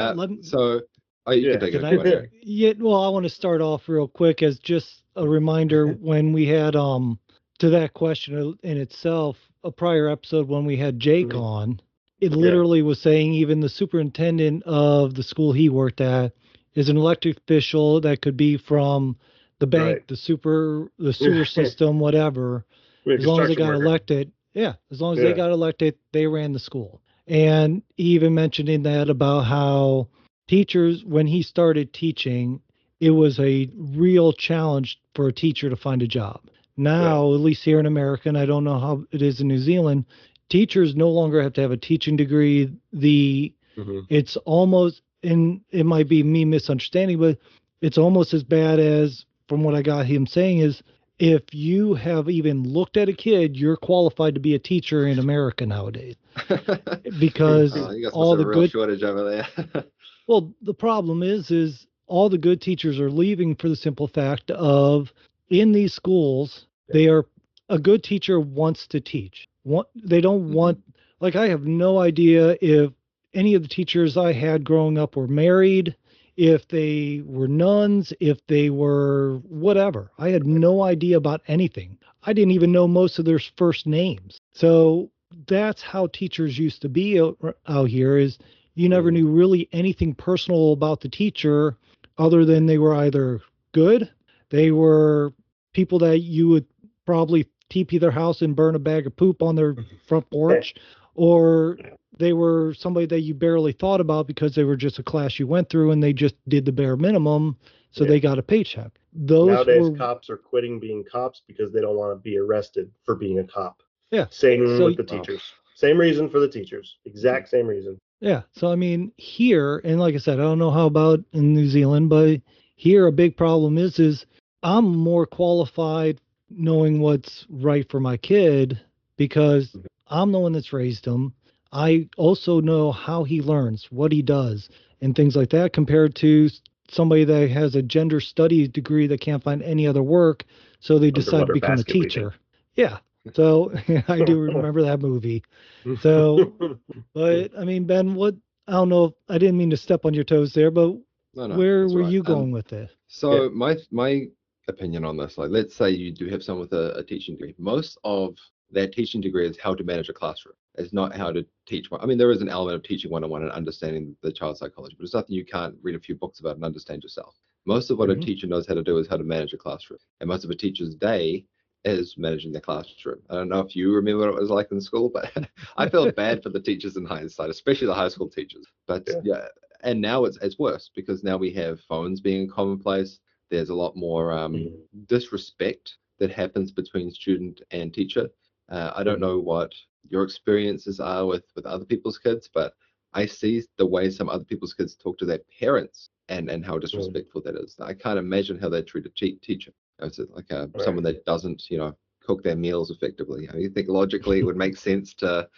You can take it. Well, I want to start off real quick as just a reminder when we had to that question in itself, a prior episode when we had Jake on, it literally was saying even the superintendent of the school he worked at is an elected official that could be from the bank, the sewer system, whatever. As long as they got elected, they got elected, they ran the school. And he even mentioned in that about how teachers, when he started teaching, it was a real challenge for a teacher to find a job. Now, at least here in America, and I don't know how it is in New Zealand, teachers no longer have to have a teaching degree. It's almost, and it might be me misunderstanding, but it's almost as bad as, from what I got him saying, is if you have even looked at a kid, you're qualified to be a teacher in America nowadays. Because all the good shortage over there. Well, the problem is all the good teachers are leaving for the simple fact of, in these schools, a good teacher wants to teach. They don't want, like, I have no idea if any of the teachers I had growing up were married, if they were nuns, if they were whatever. I had no idea about anything. I didn't even know most of their first names. So that's how teachers used to be out here, is you never knew really anything personal about the teacher other than they were either good, they were people that you would probably TP their house and burn a bag of poop on their front porch, or they were somebody that you barely thought about because they were just a class you went through and they just did the bare minimum, so they got a paycheck. Nowadays, cops are quitting being cops because they don't want to be arrested for being a cop. Yeah. Same with the teachers. Same reason for the teachers. Exact same reason. Yeah. So, here, and like I said, I don't know how about in New Zealand, but here a big problem is I'm more qualified knowing what's right for my kid because I'm the one that's raised him. I also know how he learns, what he does, and things like that, compared to somebody that has a gender studies degree that can't find any other work, so they decide to become a teacher. Yeah. So I do remember that movie. So, but Ben, I don't know, I didn't mean to step on your toes there, but where were you going with this? So my opinion on this. Like, let's say you do have someone with a teaching degree. Most of that teaching degree is how to manage a classroom. It's not how to teach. I mean, there is an element of teaching one-on-one and understanding the child psychology, but it's nothing you can't read a few books about and understand yourself. Most of what a teacher knows how to do is how to manage a classroom. And most of a teacher's day is managing the classroom. I don't know if you remember what it was like in school, but I feel bad for the teachers in hindsight, especially the high school teachers. But yeah, and now it's worse because now we have phones being commonplace. There's a lot more disrespect that happens between student and teacher. I don't know what your experiences are with other people's kids, but I see the way some other people's kids talk to their parents and how disrespectful that is. I can't imagine how they treat a teacher. It's like someone that doesn't, cook their meals effectively. I mean, you think logically it would make sense to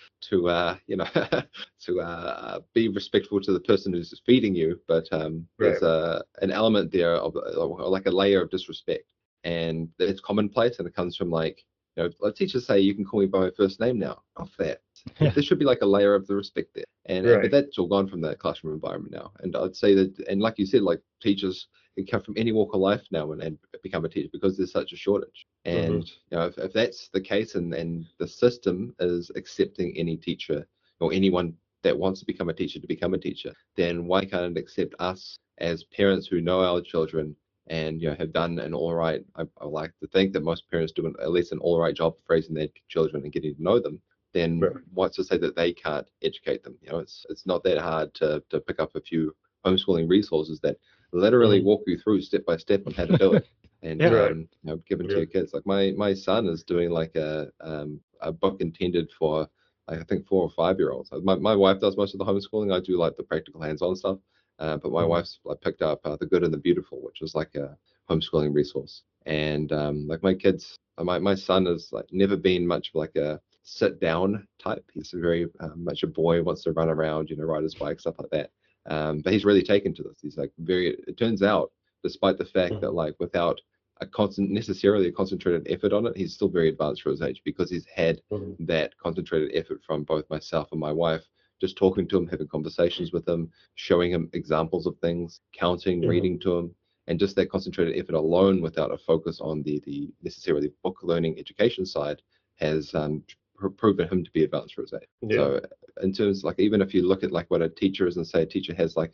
be respectful to the person who's feeding you, but there's an element there of like a layer of disrespect, and it's commonplace, and it comes from like, teachers say you can call me by my first name now. Off that, there should be like a layer of the respect there, and but that's all gone from the classroom environment now. And I'd say that, and like you said, like teachers can come from any walk of life now and become a teacher because there's such a shortage. And if that's the case, and the system is accepting any teacher or anyone that wants to become a teacher, then why can't it accept us as parents who know our children and have done an all right, I like to think that most parents do at least an all right job of raising their children and getting to know them. Then what's to say that they can't educate them? It's not that hard to pick up a few homeschooling resources that literally walk you through step by step on how to do it, and give them to your kids. Like my son is doing like a book intended for I think 4 or 5 year olds. My wife does most of the homeschooling. I do like the practical hands-on stuff. But my wife's picked up The Good and the Beautiful, which is like a homeschooling resource. And like my kids, my son has like never been much of like a sit down type. He's very much a boy, wants to run around, ride his bike, stuff like that. But he's really taken to this. He's like it turns out, despite the fact that like without necessarily a concentrated effort on it, he's still very advanced for his age because he's had that concentrated effort from both myself and my wife. Just talking to him, having conversations with him, showing him examples of things, counting, reading to him, and just that concentrated effort alone without a focus on the necessarily book learning education side has proven him to be advanced for his age. So in terms, like, even if you look at like what a teacher is and say a teacher has like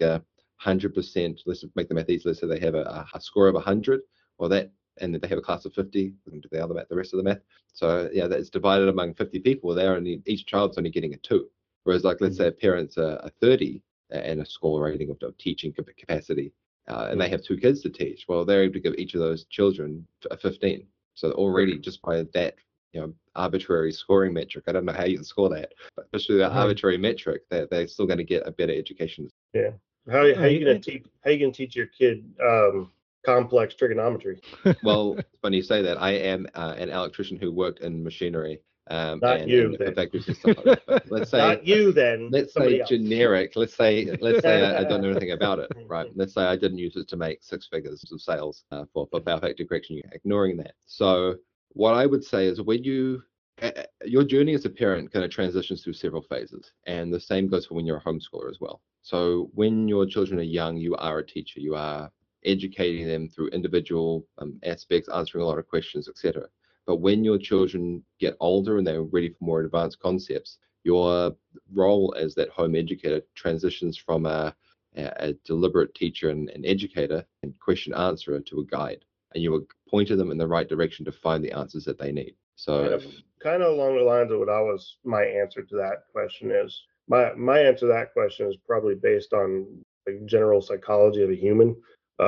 100%, let's make the math easy, let's say they have a score of 100, well and they have a class of 50, we can do the rest of the math. So that's divided among 50 people there, and each child's only getting a 2. Whereas, like, let's say a parent's a 30 and a score rating of teaching capacity, and they have 2 kids to teach. Well, they're able to give each of those children a 15. So already, just by that, arbitrary scoring metric, I don't know how you can score that, but just through that arbitrary metric, they're still going to get a better education. Yeah. How you gonna teach your kid complex trigonometry? Well, when you say that, I am an electrician who worked in machinery. Not you. Let's say not you. Then let's say generic. Let's say I don't know anything about it. Right. Let's say I didn't use it to make 6 figures of sales for power factor correction. You're ignoring that. So what I would say is when your journey as a parent kind of transitions through several phases, and the same goes for when you're a homeschooler as well. So when your children are young, you are a teacher. You are educating them through individual aspects, answering a lot of questions, etc. But when your children get older and they're ready for more advanced concepts, your role as that home educator transitions from a deliberate teacher and educator and question answerer to a guide. And you will point them in the right direction to find the answers that they need. So kind of along the lines of my answer to that question is, my answer to that question is probably based on the general psychology of a human.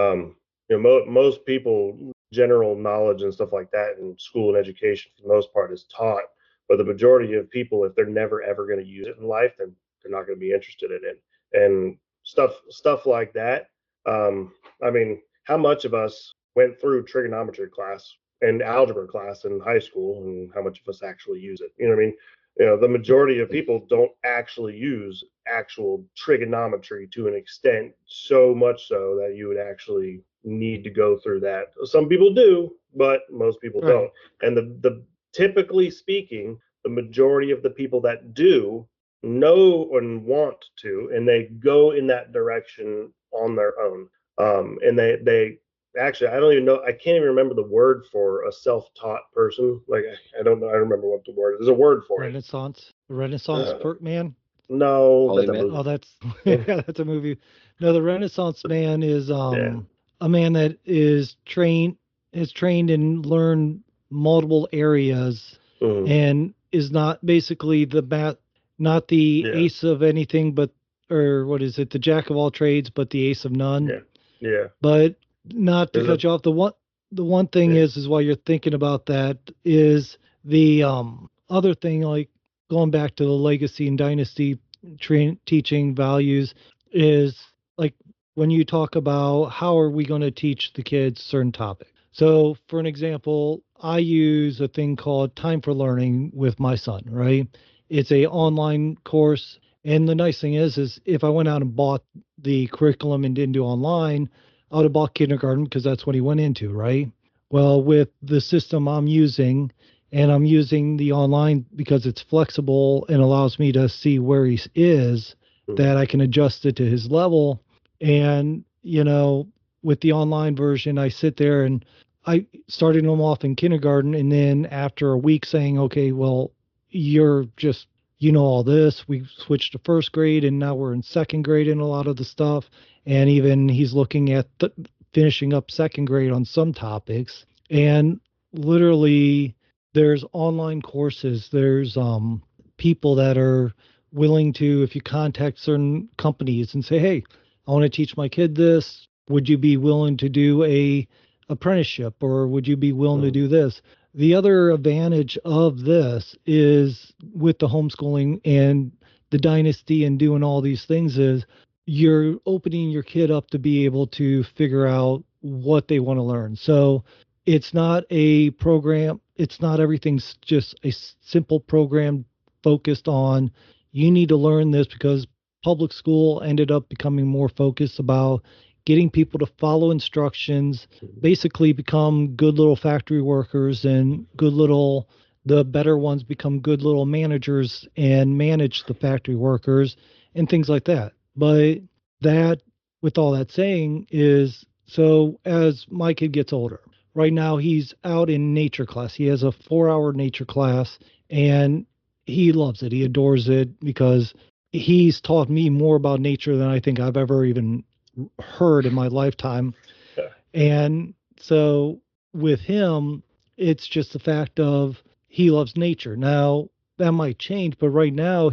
Most people, general knowledge and stuff like that in school and education for the most part is taught, but the majority of people, if they're never ever going to use it in life, then they're not going to be interested in it, and stuff like that. I mean, how much of us went through trigonometry class and algebra class in high school, and how much of us actually use it? You know what I mean? The majority of people don't actually use actual trigonometry to an extent, so much so that you would actually need to go through that. Some people do, but most people don't. And the typically speaking, the majority of the people that do know and want to, and they go in that direction on their own. And they actually, I don't even know. I can't even remember the word for a self-taught person. Like, I don't know. I don't remember what the word is. There's a word for Renaissance man. No, that's a Polymath. movie. Oh, that's yeah, that's a movie. No, the Renaissance man is a man that is trained and learned multiple areas Mhm. and is not basically not the Yeah. ace of anything, but or what is it, the jack of all trades, but the ace of none. Yeah. Yeah. But not to There's cut a you off, the one thing yeah. is while you're thinking about that is the other thing, like going back to the legacy and dynasty teaching values, is like when you talk about how are we going to teach the kids certain topics. So for an example, I use a thing called Time for Learning with my son, right? It's a online course, and the nice thing is if I went out and bought the curriculum and didn't do online, I would have bought kindergarten because that's what he went into, right? Well, with the system I'm using, and I'm using the online because it's flexible and allows me to see where he is, Mhm. that I can adjust it to his level. And, with the online version, I sit there and I started him off in kindergarten. And then after a week saying, okay, well, you're just, all this, we switched to first grade and now we're in second grade in a lot of the stuff. And even he's looking at finishing up second grade on some topics. And literally, there's online courses. There's people that are willing to, if you contact certain companies and say, hey, I want to teach my kid this. Would you be willing to do a apprenticeship, or would you be willing to Mhm. do this? The other advantage of this is with the homeschooling and the dynasty and doing all these things is you're opening your kid up to be able to figure out what they want to learn. So it's not a program, it's not everything's just a simple program focused on you need to learn this, because public school ended up becoming more focused about getting people to follow instructions, basically become good little factory workers, and the better ones become good little managers and manage the factory workers and things like that. But that, with all that saying, is so as my kid gets older, right now he's out in nature class. He has a 4-hour nature class and he loves it. He adores it because he's taught me more about nature than I think I've ever even heard in my lifetime. Yeah. And so with him, it's just the fact of he loves nature. Now that might change, but right now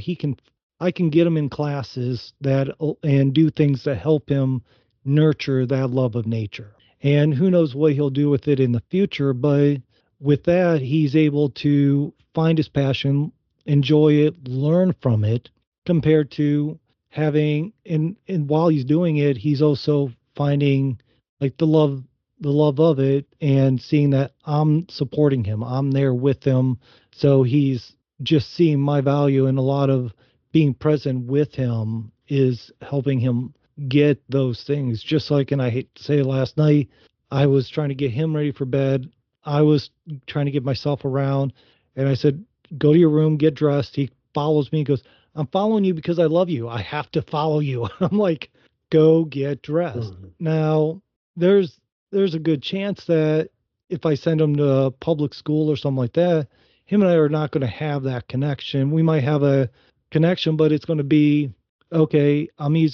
I can get him in classes that and do things that help him nurture that love of nature. And who knows what he'll do with it in the future, but with that, he's able to find his passion, enjoy it, learn from it, compared to having and while he's doing it, he's also finding like the love of it and seeing that I'm supporting him. I'm there with him. So he's just seeing my value, and a lot of being present with him is helping him get those things. Just like, and I hate to say, last night I was trying to get him ready for bed. I was trying to get myself around, and I said, go to your room, get dressed. He follows me, goes, I'm following you because I love you. I have to follow you. I'm like, go get dressed. Mhm. Now, there's there's a good chance that if I send him to public school or something like that, him and I are not going to have that connection. We might have a connection, but it's going to be okay.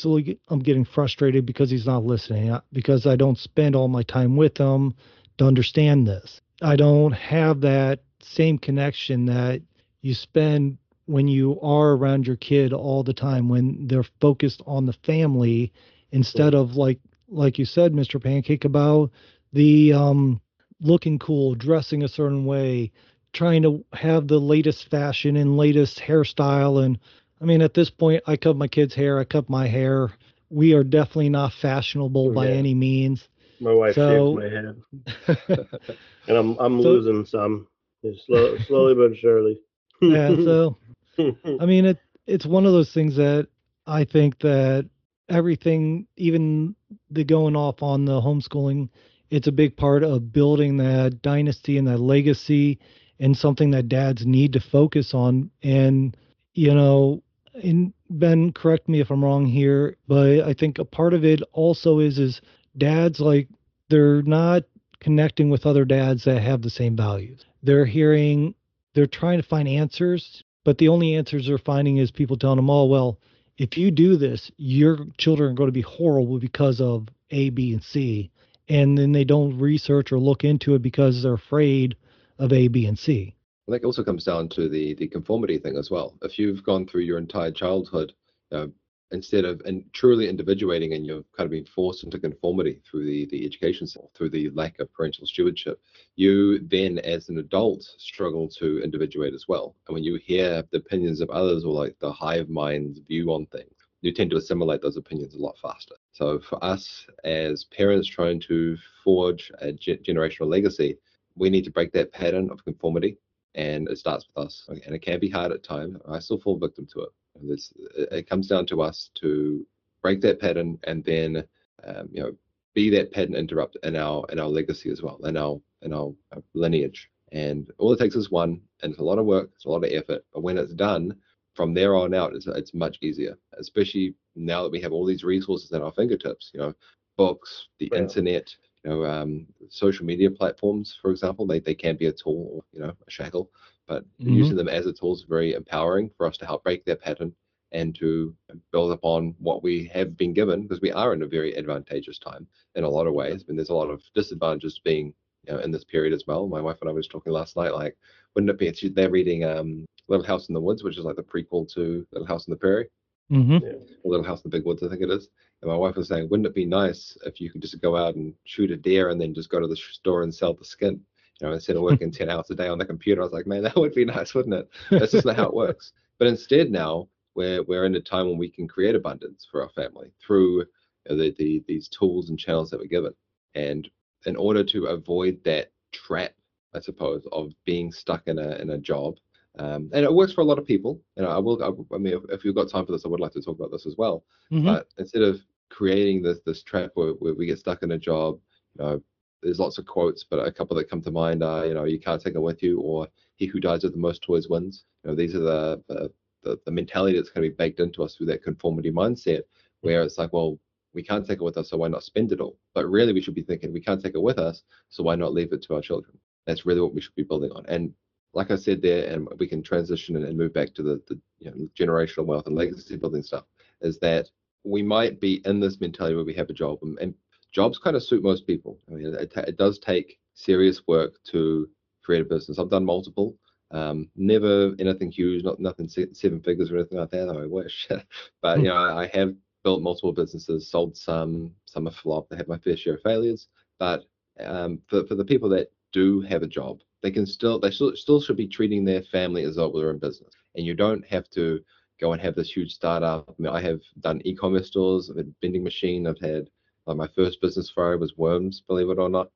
I'm getting frustrated because he's not listening, because I don't spend all my time with him to understand this. I don't have that same connection that you spend when you are around your kid all the time, when they're focused on the family instead of like you said, Mr. Pancake, about the looking cool, dressing a certain way, trying to have the latest fashion and latest hairstyle. And I mean, at this point, I cut my kid's hair, I cut my hair. We are definitely not fashionable by Yeah. any means. My wife shaves So, my head, and I'm so losing some. It's slowly but surely. yeah, so I mean, it's one of those things that I think that everything, even the going off on the homeschooling, it's a big part of building that dynasty and that legacy, and something that dads need to focus on. And, you know, and Ben, correct me if I'm wrong here, but I think a part of it also is dads, like they're not connecting with other dads that have the same values. They're trying to find answers, but the only answers they're finding is people telling them, oh, well, if you do this, your children are going to be horrible because of A, B, and C. And then they don't research or look into it because they're afraid of A, B, and C. Well, that also comes down to the conformity thing as well. If you've gone through your entire childhood, instead of truly individuating, and you've kind of been forced into conformity through the education system, through the lack of parental stewardship, you then as an adult struggle to individuate as well. And when you hear the opinions of others, or like the hive mind's view on things, you tend to assimilate those opinions a lot faster. So for us as parents trying to forge a generational legacy, we need to break that pattern of conformity. And it starts with us, and it can be hard at times. I still fall victim to it. It comes down to us to break that pattern, and then be that pattern interrupt in our legacy as well, in our lineage. And all it takes is one, and it's a lot of work, it's a lot of effort. But when it's done, from there on out, it's much easier. Especially now that we have all these resources at our fingertips. Books, the internet. Social media platforms, for example, they can be a tool, or a shackle, but using them as a tool is very empowering for us to help break that pattern and to build upon what we have been given, because we are in a very advantageous time in a lot of ways. There's a lot of disadvantages to being in this period as well. My wife and I was talking last night, like, wouldn't it be, they're reading Little House in the Woods, which is like the prequel to Little House on the Prairie. Or Little House in the Big Woods, I think it is. And my wife was saying, wouldn't it be nice if you could just go out and shoot a deer and then just go to the store and sell the skin, instead of working 10 hours a day on the computer? I was like, man, that would be nice, wouldn't it? That's just not how it works. But instead now, we're in a time when we can create abundance for our family through these tools and channels that we're given. And in order to avoid that trap, I suppose, of being stuck in a job, and it works for a lot of people. I mean, if you've got time for this, I would like to talk about this as well. But instead of creating this trap where we get stuck in a job, there's lots of quotes, but a couple that come to mind are, you can't take it with you, or he who dies with the most toys wins. These are the mentality that's going to be baked into us through that conformity mindset, where it's like, well, we can't take it with us, so why not spend it all? But really, we should be thinking, we can't take it with us, so why not leave it to our children? That's really what we should be building on. And like I said there, and we can transition and move back to the generational wealth and legacy building stuff, is that we might be in this mentality where we have a job, and jobs kind of suit most people. I mean, it does take serious work to create a business. I've done multiple, never anything huge, nothing 7 figures or anything like that. I wish, but I have built multiple businesses, sold some have flopped. I had my fair share of failures, but for the people that do have a job, they still should be treating their family as though they're in business. And you don't have to go and have this huge startup. I mean, I have done e-commerce stores, I've had vending machine, I've had my first business fire was worms, believe it or not.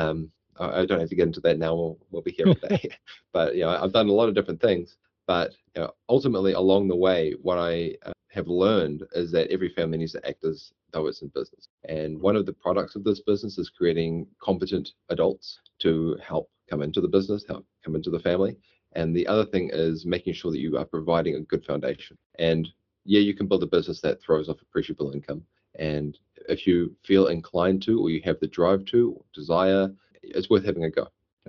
I don't have to get into that now, we'll be here today. But I've done a lot of different things. But ultimately along the way, what I have learned is that every family needs to act as though it's in business. And one of the products of this business is creating competent adults to help come into the business, help come into the family. And the other thing is making sure that you are providing a good foundation. And you can build a business that throws off appreciable income. And if you feel inclined to, or you have the drive to, or desire, it's worth having a go.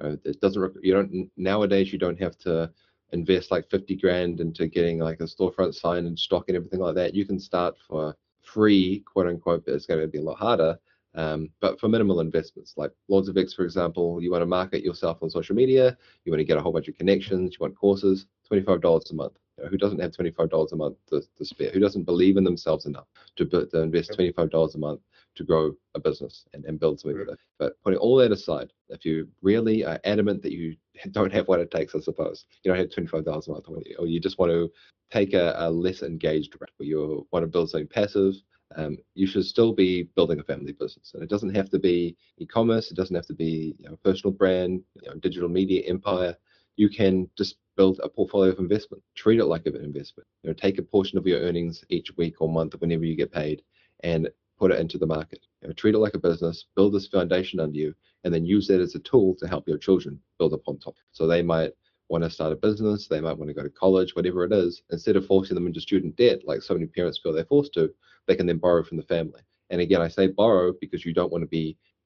Nowadays you don't have to invest like 50 grand into getting like a storefront sign and stock and everything like that. You can start for free, quote unquote, but it's going to be a lot harder. But for minimal investments, like Lords of X, for example, you want to market yourself on social media, you want to get a whole bunch of connections, you want courses, $25 a month. Who doesn't have $25 a month to spare? Who doesn't believe in themselves enough to invest $25 a month to grow a business and build something with it? But putting all that aside, if you really are adamant that you don't have what it takes, I suppose, you don't have $25 a month, or you just want to take a less engaged route, where you want to build something passive, you should still be building a family business. And it doesn't have to be e-commerce, it doesn't have to be personal brand, digital media empire. You can just build a portfolio of investment. Treat it like an investment. Take a portion of your earnings each week or month, whenever you get paid, and put it into the market. Treat it like a business. Build this foundation under you, and then use that as a tool to help your children build up on top. So they might want to start a business. They might want to go to college, whatever it is. Instead of forcing them into student debt, like so many parents feel they're forced to, they can then borrow from the family. And again, I say borrow because you don't want to be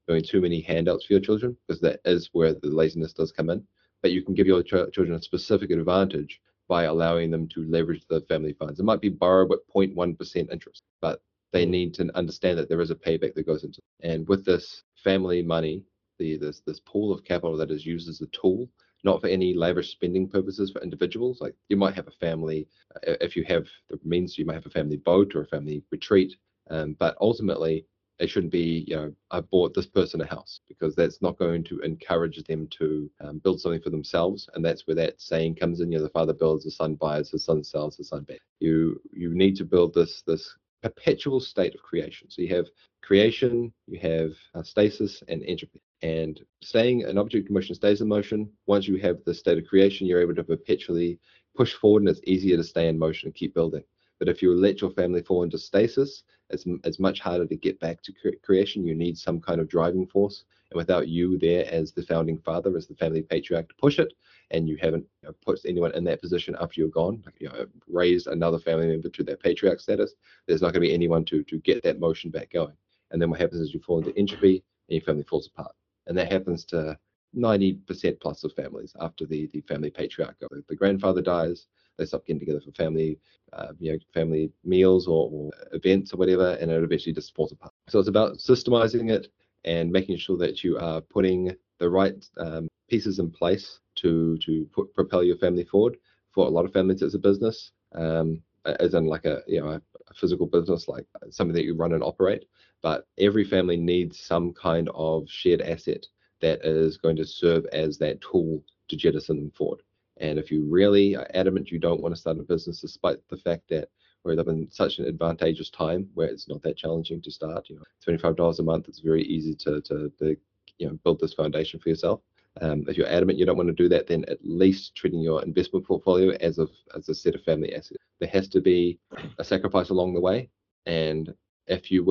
doing too many handouts for your children, because that is where the laziness does come in. But you can give your children a specific advantage by allowing them to leverage the family funds. It might be borrowed at 0.1% interest, but they need to understand that there is a payback that goes into it. And with this family money, this pool of capital that is used as a tool, not for any lavish spending purposes for individuals. Like you might have a family, if you have the means, you might have a family boat or a family retreat, but ultimately it shouldn't be, I bought this person a house, because that's not going to encourage them to build something for themselves. And that's where that saying comes in, the father builds, the son buys, the son sells, the son buys. You need to build this perpetual state of creation. So you have creation, you have stasis and entropy. And an object in motion stays in motion. Once you have the state of creation, you're able to perpetually push forward, and it's easier to stay in motion and keep building. But if you let your family fall into stasis, it's much harder to get back to creation. You need some kind of driving force. And without you there as the founding father, as the family patriarch to push it, and you haven't put anyone in that position after you're gone, raised another family member to that patriarch status, there's not going to be anyone to get that motion back going. And then what happens is you fall into entropy and your family falls apart. And that happens to 90% plus of families after the family patriarch. The grandfather dies, they stop getting together for family, family meals or events or whatever, and it eventually just falls apart. So it's about systemizing it and making sure that you are putting the right pieces in place to propel your family forward. For a lot of families, it's a business, as in like a physical business, like something that you run and operate. But every family needs some kind of shared asset that is going to serve as that tool to jettison them forward. And if you really are adamant you don't want to start a business, despite the fact that we're in such an advantageous time where it's not that challenging to start, $25 a month, it's very easy to build this foundation for yourself. If you're adamant you don't want to do that, then at least treating your investment portfolio as a set of family assets. There has to be a sacrifice along the way, and if you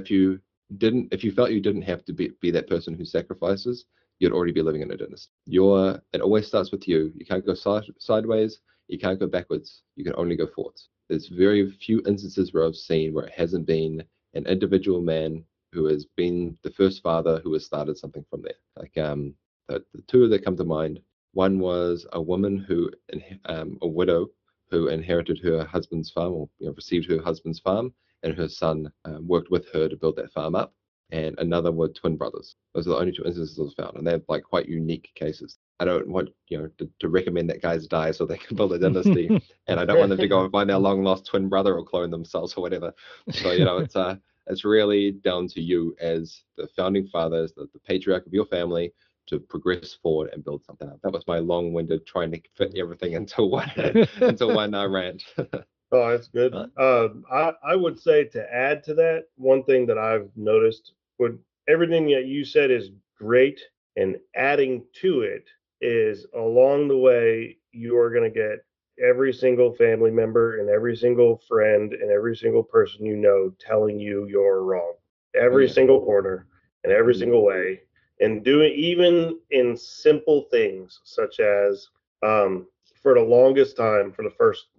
felt you didn't have to be that person who sacrifices, you'd already be living in a dynasty. It always starts with you. You can't go sideways. You can't go backwards. You can only go forwards. There's very few instances where I've seen where it hasn't been an individual man who has been the first father who has started something from there. Like the two that come to mind. One was a woman a widow who inherited her husband's farm, or received her husband's farm, and her son worked with her to build that farm up. And another were twin brothers. Those are the only two instances I've found, and they're like quite unique cases. I don't want to recommend that guys die so they can build a dynasty, and I don't want them to go and find their long lost twin brother or clone themselves or whatever. So it's really down to you as the founding fathers, the patriarch of your family, to progress forward and build something up. That was my long-winded trying to fit everything into one rant. Oh, that's good. I would say, to add to that, one thing that I've noticed, everything that you said is great, and adding to it is along the way, you are going to get every single family member and every single friend and every single person telling you you're wrong. Every single corner and every single way. And doing even in simple things such as for the longest time, for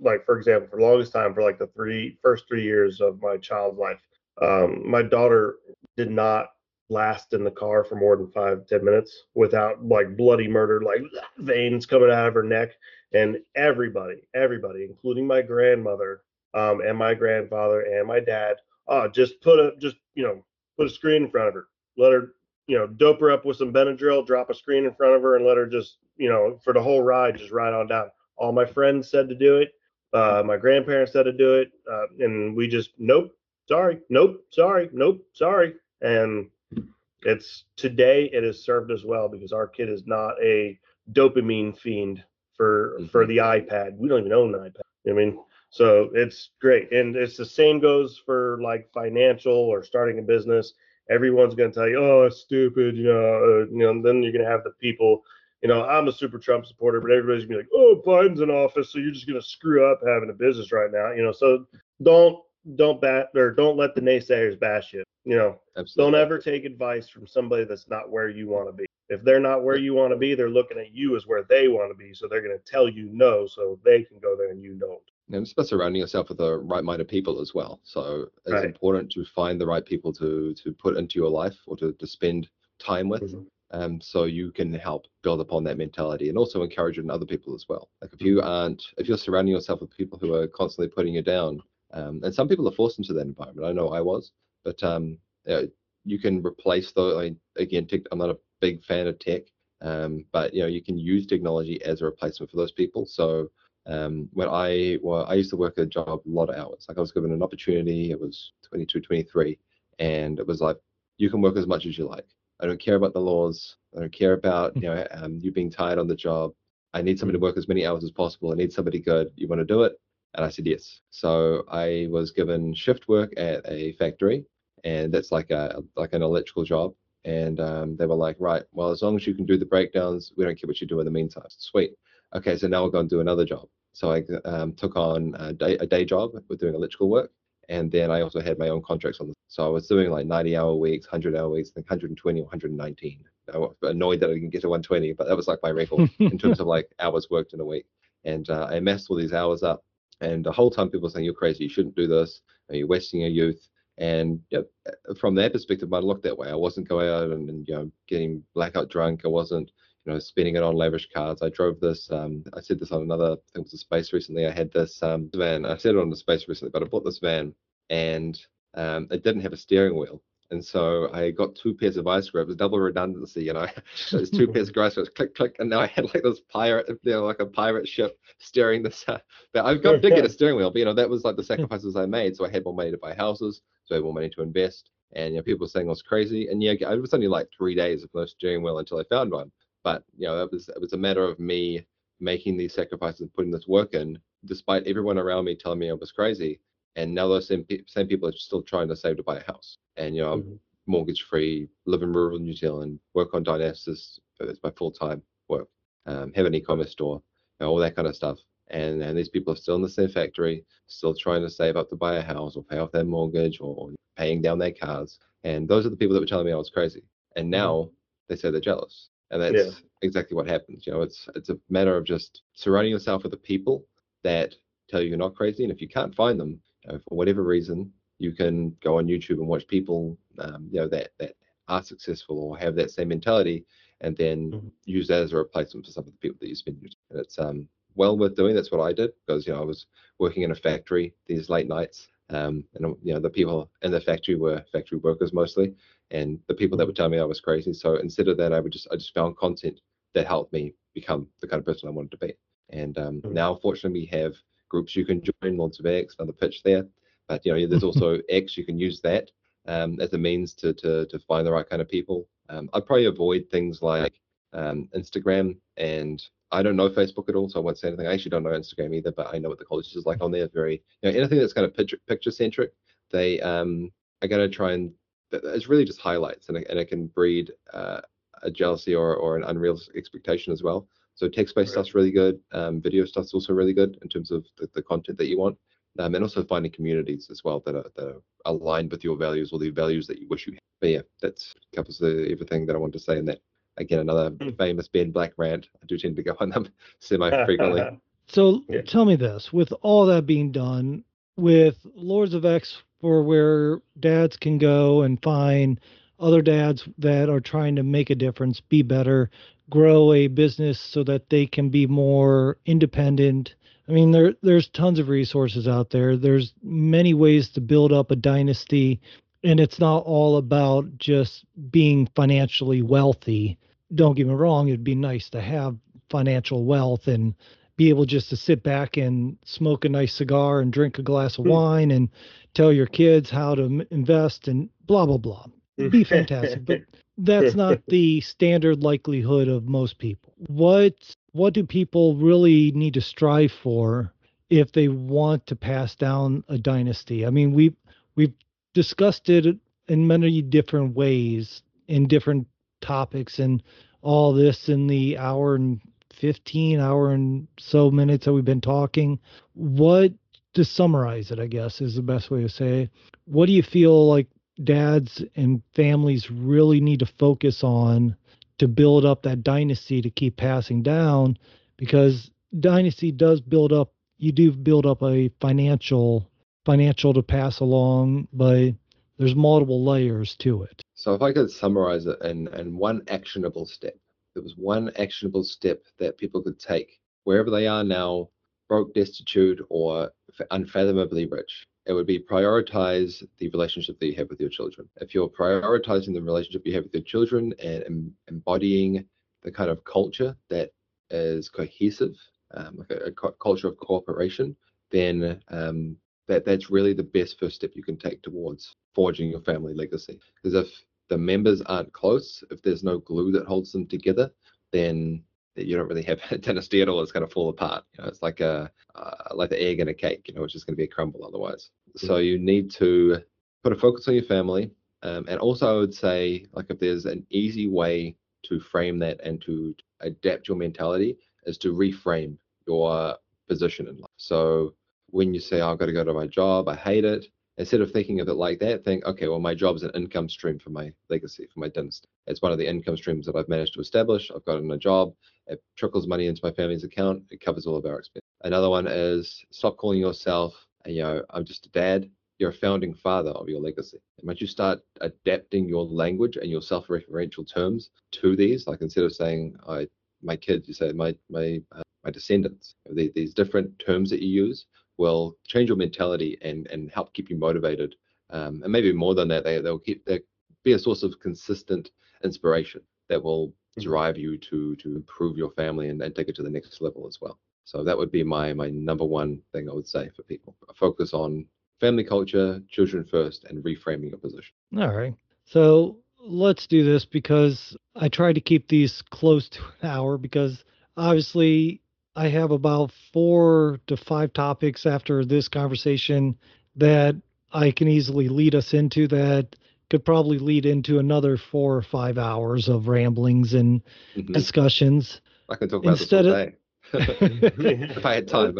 like the first 3 years of my child's life, my daughter did not last in the car for more than 5-10 minutes without like bloody murder, like veins coming out of her neck. And everybody, including my grandmother, and my grandfather and my dad, just put a screen in front of her, let her, dope her up with some Benadryl, drop a screen in front of her, and let her just, for the whole ride, just ride on down. All my friends said to do it. My grandparents said to do it. And we just, nope, sorry, nope, sorry, nope, sorry. And today it has served us well, because our kid is not a dopamine fiend for the iPad. We don't even own an iPad. So it's great. And it's the same goes for like financial or starting a business. Everyone's going to tell you, oh, it's stupid, and then you're going to have the people, I'm a super Trump supporter, but everybody's going to be like, oh, Biden's in office, so you're just going to screw up having a business right now. So don't let the naysayers bash you. Absolutely. Don't ever take advice from somebody that's not where you want to be. If they're not where you want to be, they're looking at you as where they want to be. So they're going to tell you no, so they can go there and you don't. And it's about surrounding yourself with the right-minded people as well. So it's important to find the right people to put into your life, or to spend time with. So you can help build upon that mentality and also encourage it in other people as well. Like if you're surrounding yourself with people who are constantly putting you down, and some people are forced into that environment. I know I was, but you can replace those. Again, I'm not a big fan of tech, but you can use technology as a replacement for those people. So when I used to work a job a lot of hours. Like I was given an opportunity. It was 22, 23, and it was like, you can work as much as you like. I don't care about the laws. I don't care about you being tired on the job. I need somebody to work as many hours as possible. I need somebody good. You want to do it? And I said yes. So I was given shift work at a factory, and that's like an electrical job. And they were like, right, well, as long as you can do the breakdowns, we don't care what you do in the meantime. Sweet. Okay, so now we'll go and do another job. So I took on a day job with doing electrical work. And then I also had my own contracts on this. So I was doing like 90-hour weeks, 100-hour weeks, I think 120 or 119. I was annoyed that I didn't get to 120, but that was like my record in terms of like hours worked in a week. And I amassed all these hours up. And the whole time people were saying, you're crazy, you shouldn't do this, you're wasting your youth. And from their perspective, I looked that way. I wasn't going out and getting blackout drunk. I wasn't spending it on lavish cars. I drove this, I said this on another, I think it was a space recently. I had this van, I said it on the space recently, but I bought this van and it didn't have a steering wheel. And so I got 2 pairs of ice grips, double redundancy, there's 2 pairs of ice grips, click, click, and now I had like this pirate, like a pirate ship steering this. But I did get a steering wheel, but that was like the sacrifices I made. So I had more money to buy houses, so I had more money to invest. And people were saying I was crazy. And it was only like 3 days of no steering wheel until I found one. But it was a matter of me making these sacrifices and putting this work in, despite everyone around me telling me I was crazy. And now those same people are still trying to save to buy a house. And I'm mortgage free, live in rural New Zealand, work on Dynasis. That's my full time work. Have an e-commerce store, all that kind of stuff. And these people are still in the same factory, still trying to save up to buy a house or pay off their mortgage or paying down their cars. And those are the people that were telling me I was crazy. And now they say they're jealous. And that's exactly what happens. It's a matter of just surrounding yourself with the people that tell you you're not crazy. And if you can't find them, for whatever reason, you can go on YouTube and watch people, that are successful or have that same mentality, and then use that as a replacement for some of the people that you spend your time. And it's well worth doing. That's what I did, because I was working in a factory these late nights, and the people in the factory were factory workers mostly, and the people that would tell me I was crazy. So instead of that, I just found content that helped me become the kind of person I wanted to be. And now, fortunately, we have groups you can join, Lords of X, another pitch there. But there's also X. You can use that as a means to find the right kind of people. I'd probably avoid things like Instagram, and I don't know Facebook at all, so I won't say anything. I actually don't know Instagram either, but I know what the culture is like on there. Very anything that's kind of picture centric, they are going to try and it's really just highlights, and it can breed a jealousy or an unrealistic expectation as well. So text-based stuff's really good. Video stuff's also really good in terms of the content that you want. And also finding communities as well that are aligned with your values or the values that you wish you had. But yeah, that covers everything that I want to say in that. Again, another famous Ben Black rant. I do tend to go on them semi-frequently. So tell me this, with all that being done, with Lords of X, for where dads can go and find other dads that are trying to make a difference, be better, grow a business so that they can be more independent. I mean, there's tons of resources out there. There's many ways to build up a dynasty, and it's not all about just being financially wealthy. Don't get me wrong, it'd be nice to have financial wealth and be able just to sit back and smoke a nice cigar and drink a glass of wine and tell your kids how to invest and blah, blah, blah. It'd be fantastic, but that's not the standard likelihood of most people. What do people really need to strive for if they want to pass down a dynasty? I mean, we've discussed it in many different ways in different topics and all this in the hour and so minutes that we've been talking. To summarize it, I guess, is the best way to say it. What do you feel like dads and families really need to focus on to build up that dynasty to keep passing down? Because dynasty does build up, you do build up a financial to pass along, but there's multiple layers to it. So if I could summarize it in one actionable step, there was one actionable step that people could take wherever they are now, broke, destitute, or unfathomably rich. It would be prioritize the relationship that you have with your children. If you're prioritizing the relationship you have with your children and embodying the kind of culture that is cohesive, like a culture of cooperation, then that's really the best first step you can take towards forging your family legacy. Because if the members aren't close, if there's no glue that holds them together, then you don't really have a dynasty at all. It's going to fall apart. It's like the egg in a cake, which is going to be a crumble otherwise. So you need to put a focus on your family. And also I would say, like, if there's an easy way to frame that and to adapt your mentality, is to reframe your position in life. So when you say, I've got to go to my job, I hate it, instead of thinking of it like that, think, okay, well, my job's an income stream for my legacy, for my dynasty. It's one of the income streams that I've managed to establish. I've gotten a job. It trickles money into my family's account. It covers all of our expenses. Another one is stop calling yourself, I'm just a dad. You're a founding father of your legacy. And once you start adapting your language and your self-referential terms to these, like instead of saying, my kids, you say my descendants. These different terms that you use will change your mentality and help keep you motivated. And maybe more than that, they'll be a source of consistent inspiration that will drive you to improve your family and take it to the next level as well. So that would be my number one thing I would say for people. Focus on family culture, children first, and reframing your position. All right. So let's do this, because I try to keep these close to an hour, because obviously I have about 4 to 5 topics after this conversation that I can easily lead us into, that could probably lead into another 4 or 5 hours of ramblings and discussions. I can talk about this all day. If I had time.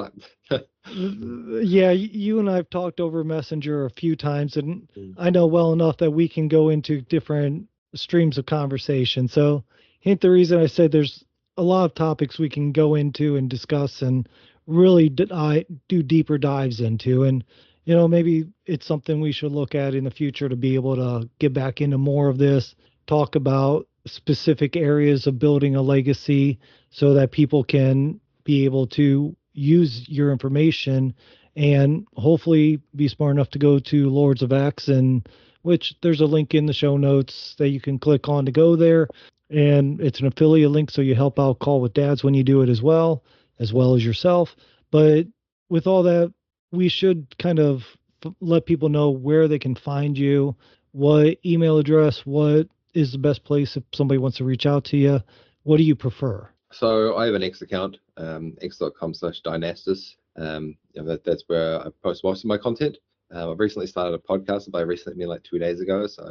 Yeah, you and I've talked over Messenger a few times, and I know well enough that we can go into different streams of conversation. So, hint the reason I said there's a lot of topics we can go into and discuss and really do deeper dives into. And, maybe it's something we should look at in the future to be able to get back into more of this, talk about specific areas of building a legacy so that people can be able to use your information and hopefully be smart enough to go to Lords of X, and which there's a link in the show notes that you can click on to go there. And it's an affiliate link, so you help out Call with Dads when you do it as well as yourself. But with all that, we should kind of let people know where they can find you, what email address, what is the best place if somebody wants to reach out to you. What do you prefer? So I have an X account, x.com/Dynastis. That's where I post most of my content. I've recently started a podcast. By recently, I mean like 2 days ago. So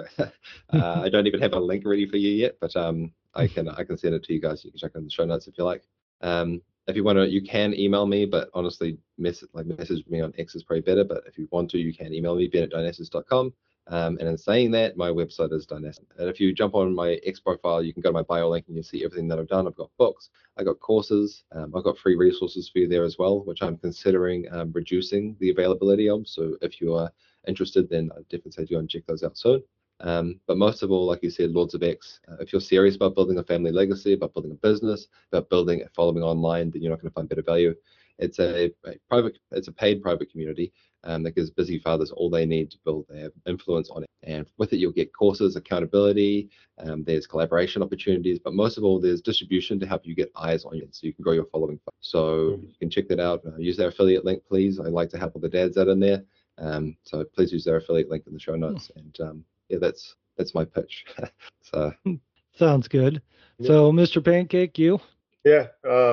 I don't even have a link ready for you yet, but I can send it to you guys. You can check in the show notes if you like. If you want to, you can email me, but honestly, message me on X is probably better. But if you want to, you can email me, ben@dynastis.com. And in saying that, my website is Dynastis. And if you jump on my X profile, you can go to my bio link and you'll see everything that I've done. I've got books, I've got courses, I've got free resources for you there as well, which I'm considering reducing the availability of. So if you are interested, then I definitely say go and check those out soon. But most of all, like you said, Lords of X, if you're serious about building a family legacy, about building a business, about building a following online, then you're not going to find better value. It's a paid private community that gives busy fathers all they need to build their influence on it. And with it, you'll get courses, accountability, there's collaboration opportunities, but most of all, there's distribution to help you get eyes on it so you can grow your following. So you can check that out. Use their affiliate link, please. I like to help all the dads out in there. So please use their affiliate link in the show notes. And yeah, that's my pitch. So sounds good. So Mr. Pancake, you? Yeah.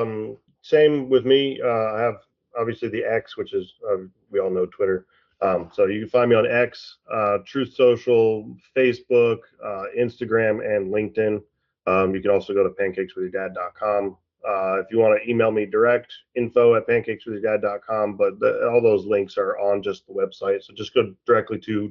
Same with me. I have obviously the X, which is we all know Twitter. So you can find me on X, Truth Social, Facebook, Instagram, and LinkedIn. You can also go to pancakeswithyourdad.com. If you want to email me direct, info@pancakeswithyourdad.com, but all those links are on just the website. So just go directly to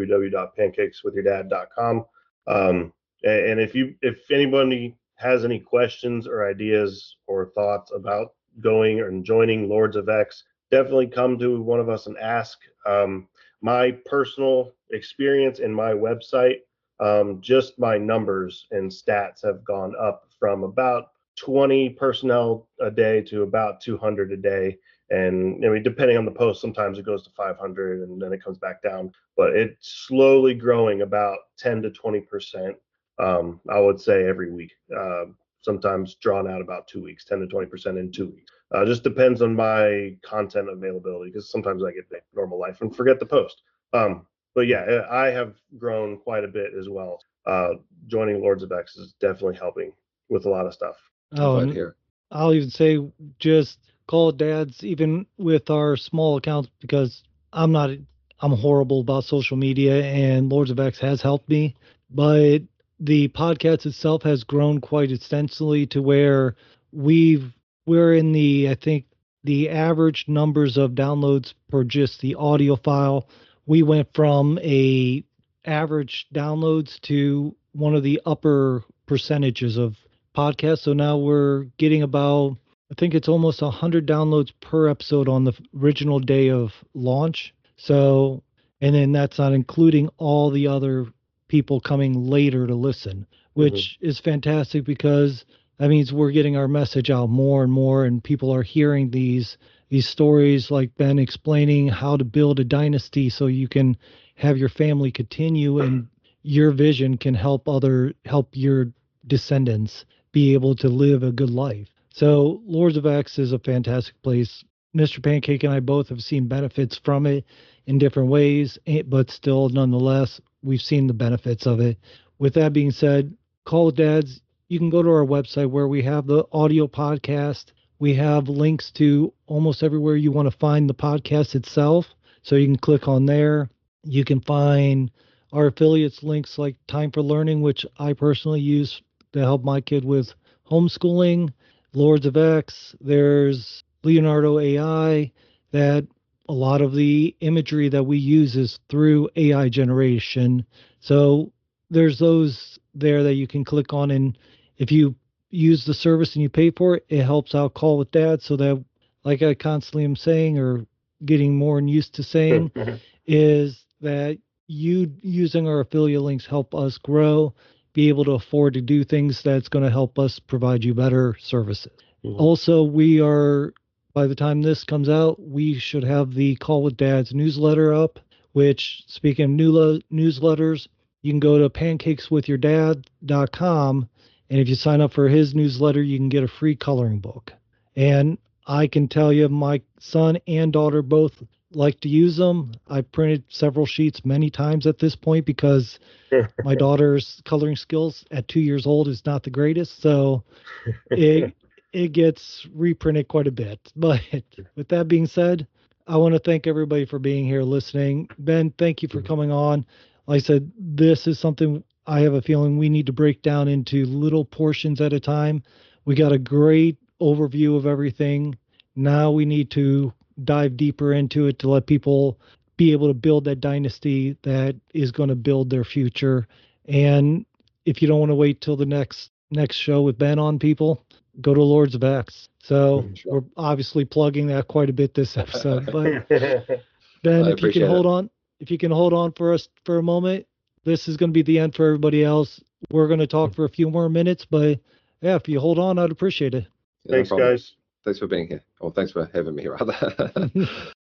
www.pancakeswithyourdad.com. And if anybody has any questions or ideas or thoughts about going and joining Lords of X, definitely come to one of us and ask. My personal experience in my website just my numbers and stats have gone up from about 20 personnel a day to about 200 a day. And I mean, depending on the post, sometimes it goes to 500 and then it comes back down, but it's slowly growing about 10 to 20%. I would say every week, sometimes drawn out about 2 weeks, 10 to 20% in 2 weeks. Just depends on my content availability, because sometimes I get back to normal life and forget the post. But yeah, I have grown quite a bit as well. Joining Lords of X is definitely helping with a lot of stuff. Here. I'll even say just call dads, even with our small accounts, because I'm horrible about social media, and Lords of X has helped me. But the podcast itself has grown quite extensively to where we're in I think the average numbers of downloads per just the audio file. We went from a average downloads to one of the upper percentages of podcasts. So now we're getting about, I think it's almost 100 downloads per episode on the original day of launch. So, and then that's not including all the other people coming later to listen, which is fantastic, because that means we're getting our message out more and more, and people are hearing these stories like Ben explaining how to build a dynasty so you can have your family continue, and your vision can help your descendants be able to live a good life. So Lords of X is a fantastic place. Mr. Pancake and I both have seen benefits from it in different ways, but still, nonetheless, we've seen the benefits of it. With that being said, Call with Dads, you can go to our website where we have the audio podcast. We have links to almost everywhere you want to find the podcast itself. So you can click on there. You can find our affiliates links like Time for Learning, which I personally use to help my kid with homeschooling. Lords of X, there's Leonardo AI, that a lot of the imagery that we use is through AI generation. So there's those there that you can click on, and if you use the service and you pay for it, it helps out Call with Dad, so that, like I constantly am saying, or getting more and used to saying, is that you using our affiliate links help us grow, be able to afford to do things that's going to help us provide you better services. Also, we are, by the time this comes out, we should have the Call with Dads newsletter up, which, speaking of newsletters, you can go to pancakeswithyourdad.com, and if you sign up for his newsletter, you can get a free coloring book. And I can tell you, my son and daughter both like to use them. I've printed several sheets many times at this point, because my daughter's coloring skills at 2 years old is not the greatest. So it gets reprinted quite a bit. But with that being said, I want to thank everybody for being here listening. Ben, thank you for coming on. Like I said, this is something I have a feeling we need to break down into little portions at a time. We got a great overview of everything. Now we need to dive deeper into it to let people be able to build that dynasty that is going to build their future. And if you don't want to wait till the next show with Ben on, people, go to Lords of X. So we're obviously plugging that quite a bit this episode. But Ben, if you can hold on for us for a moment, this is going to be the end for everybody else. We're going to talk for a few more minutes, but yeah, if you hold on, I'd appreciate it. Thanks, guys. Thanks for being here. Or thanks for having me, rather.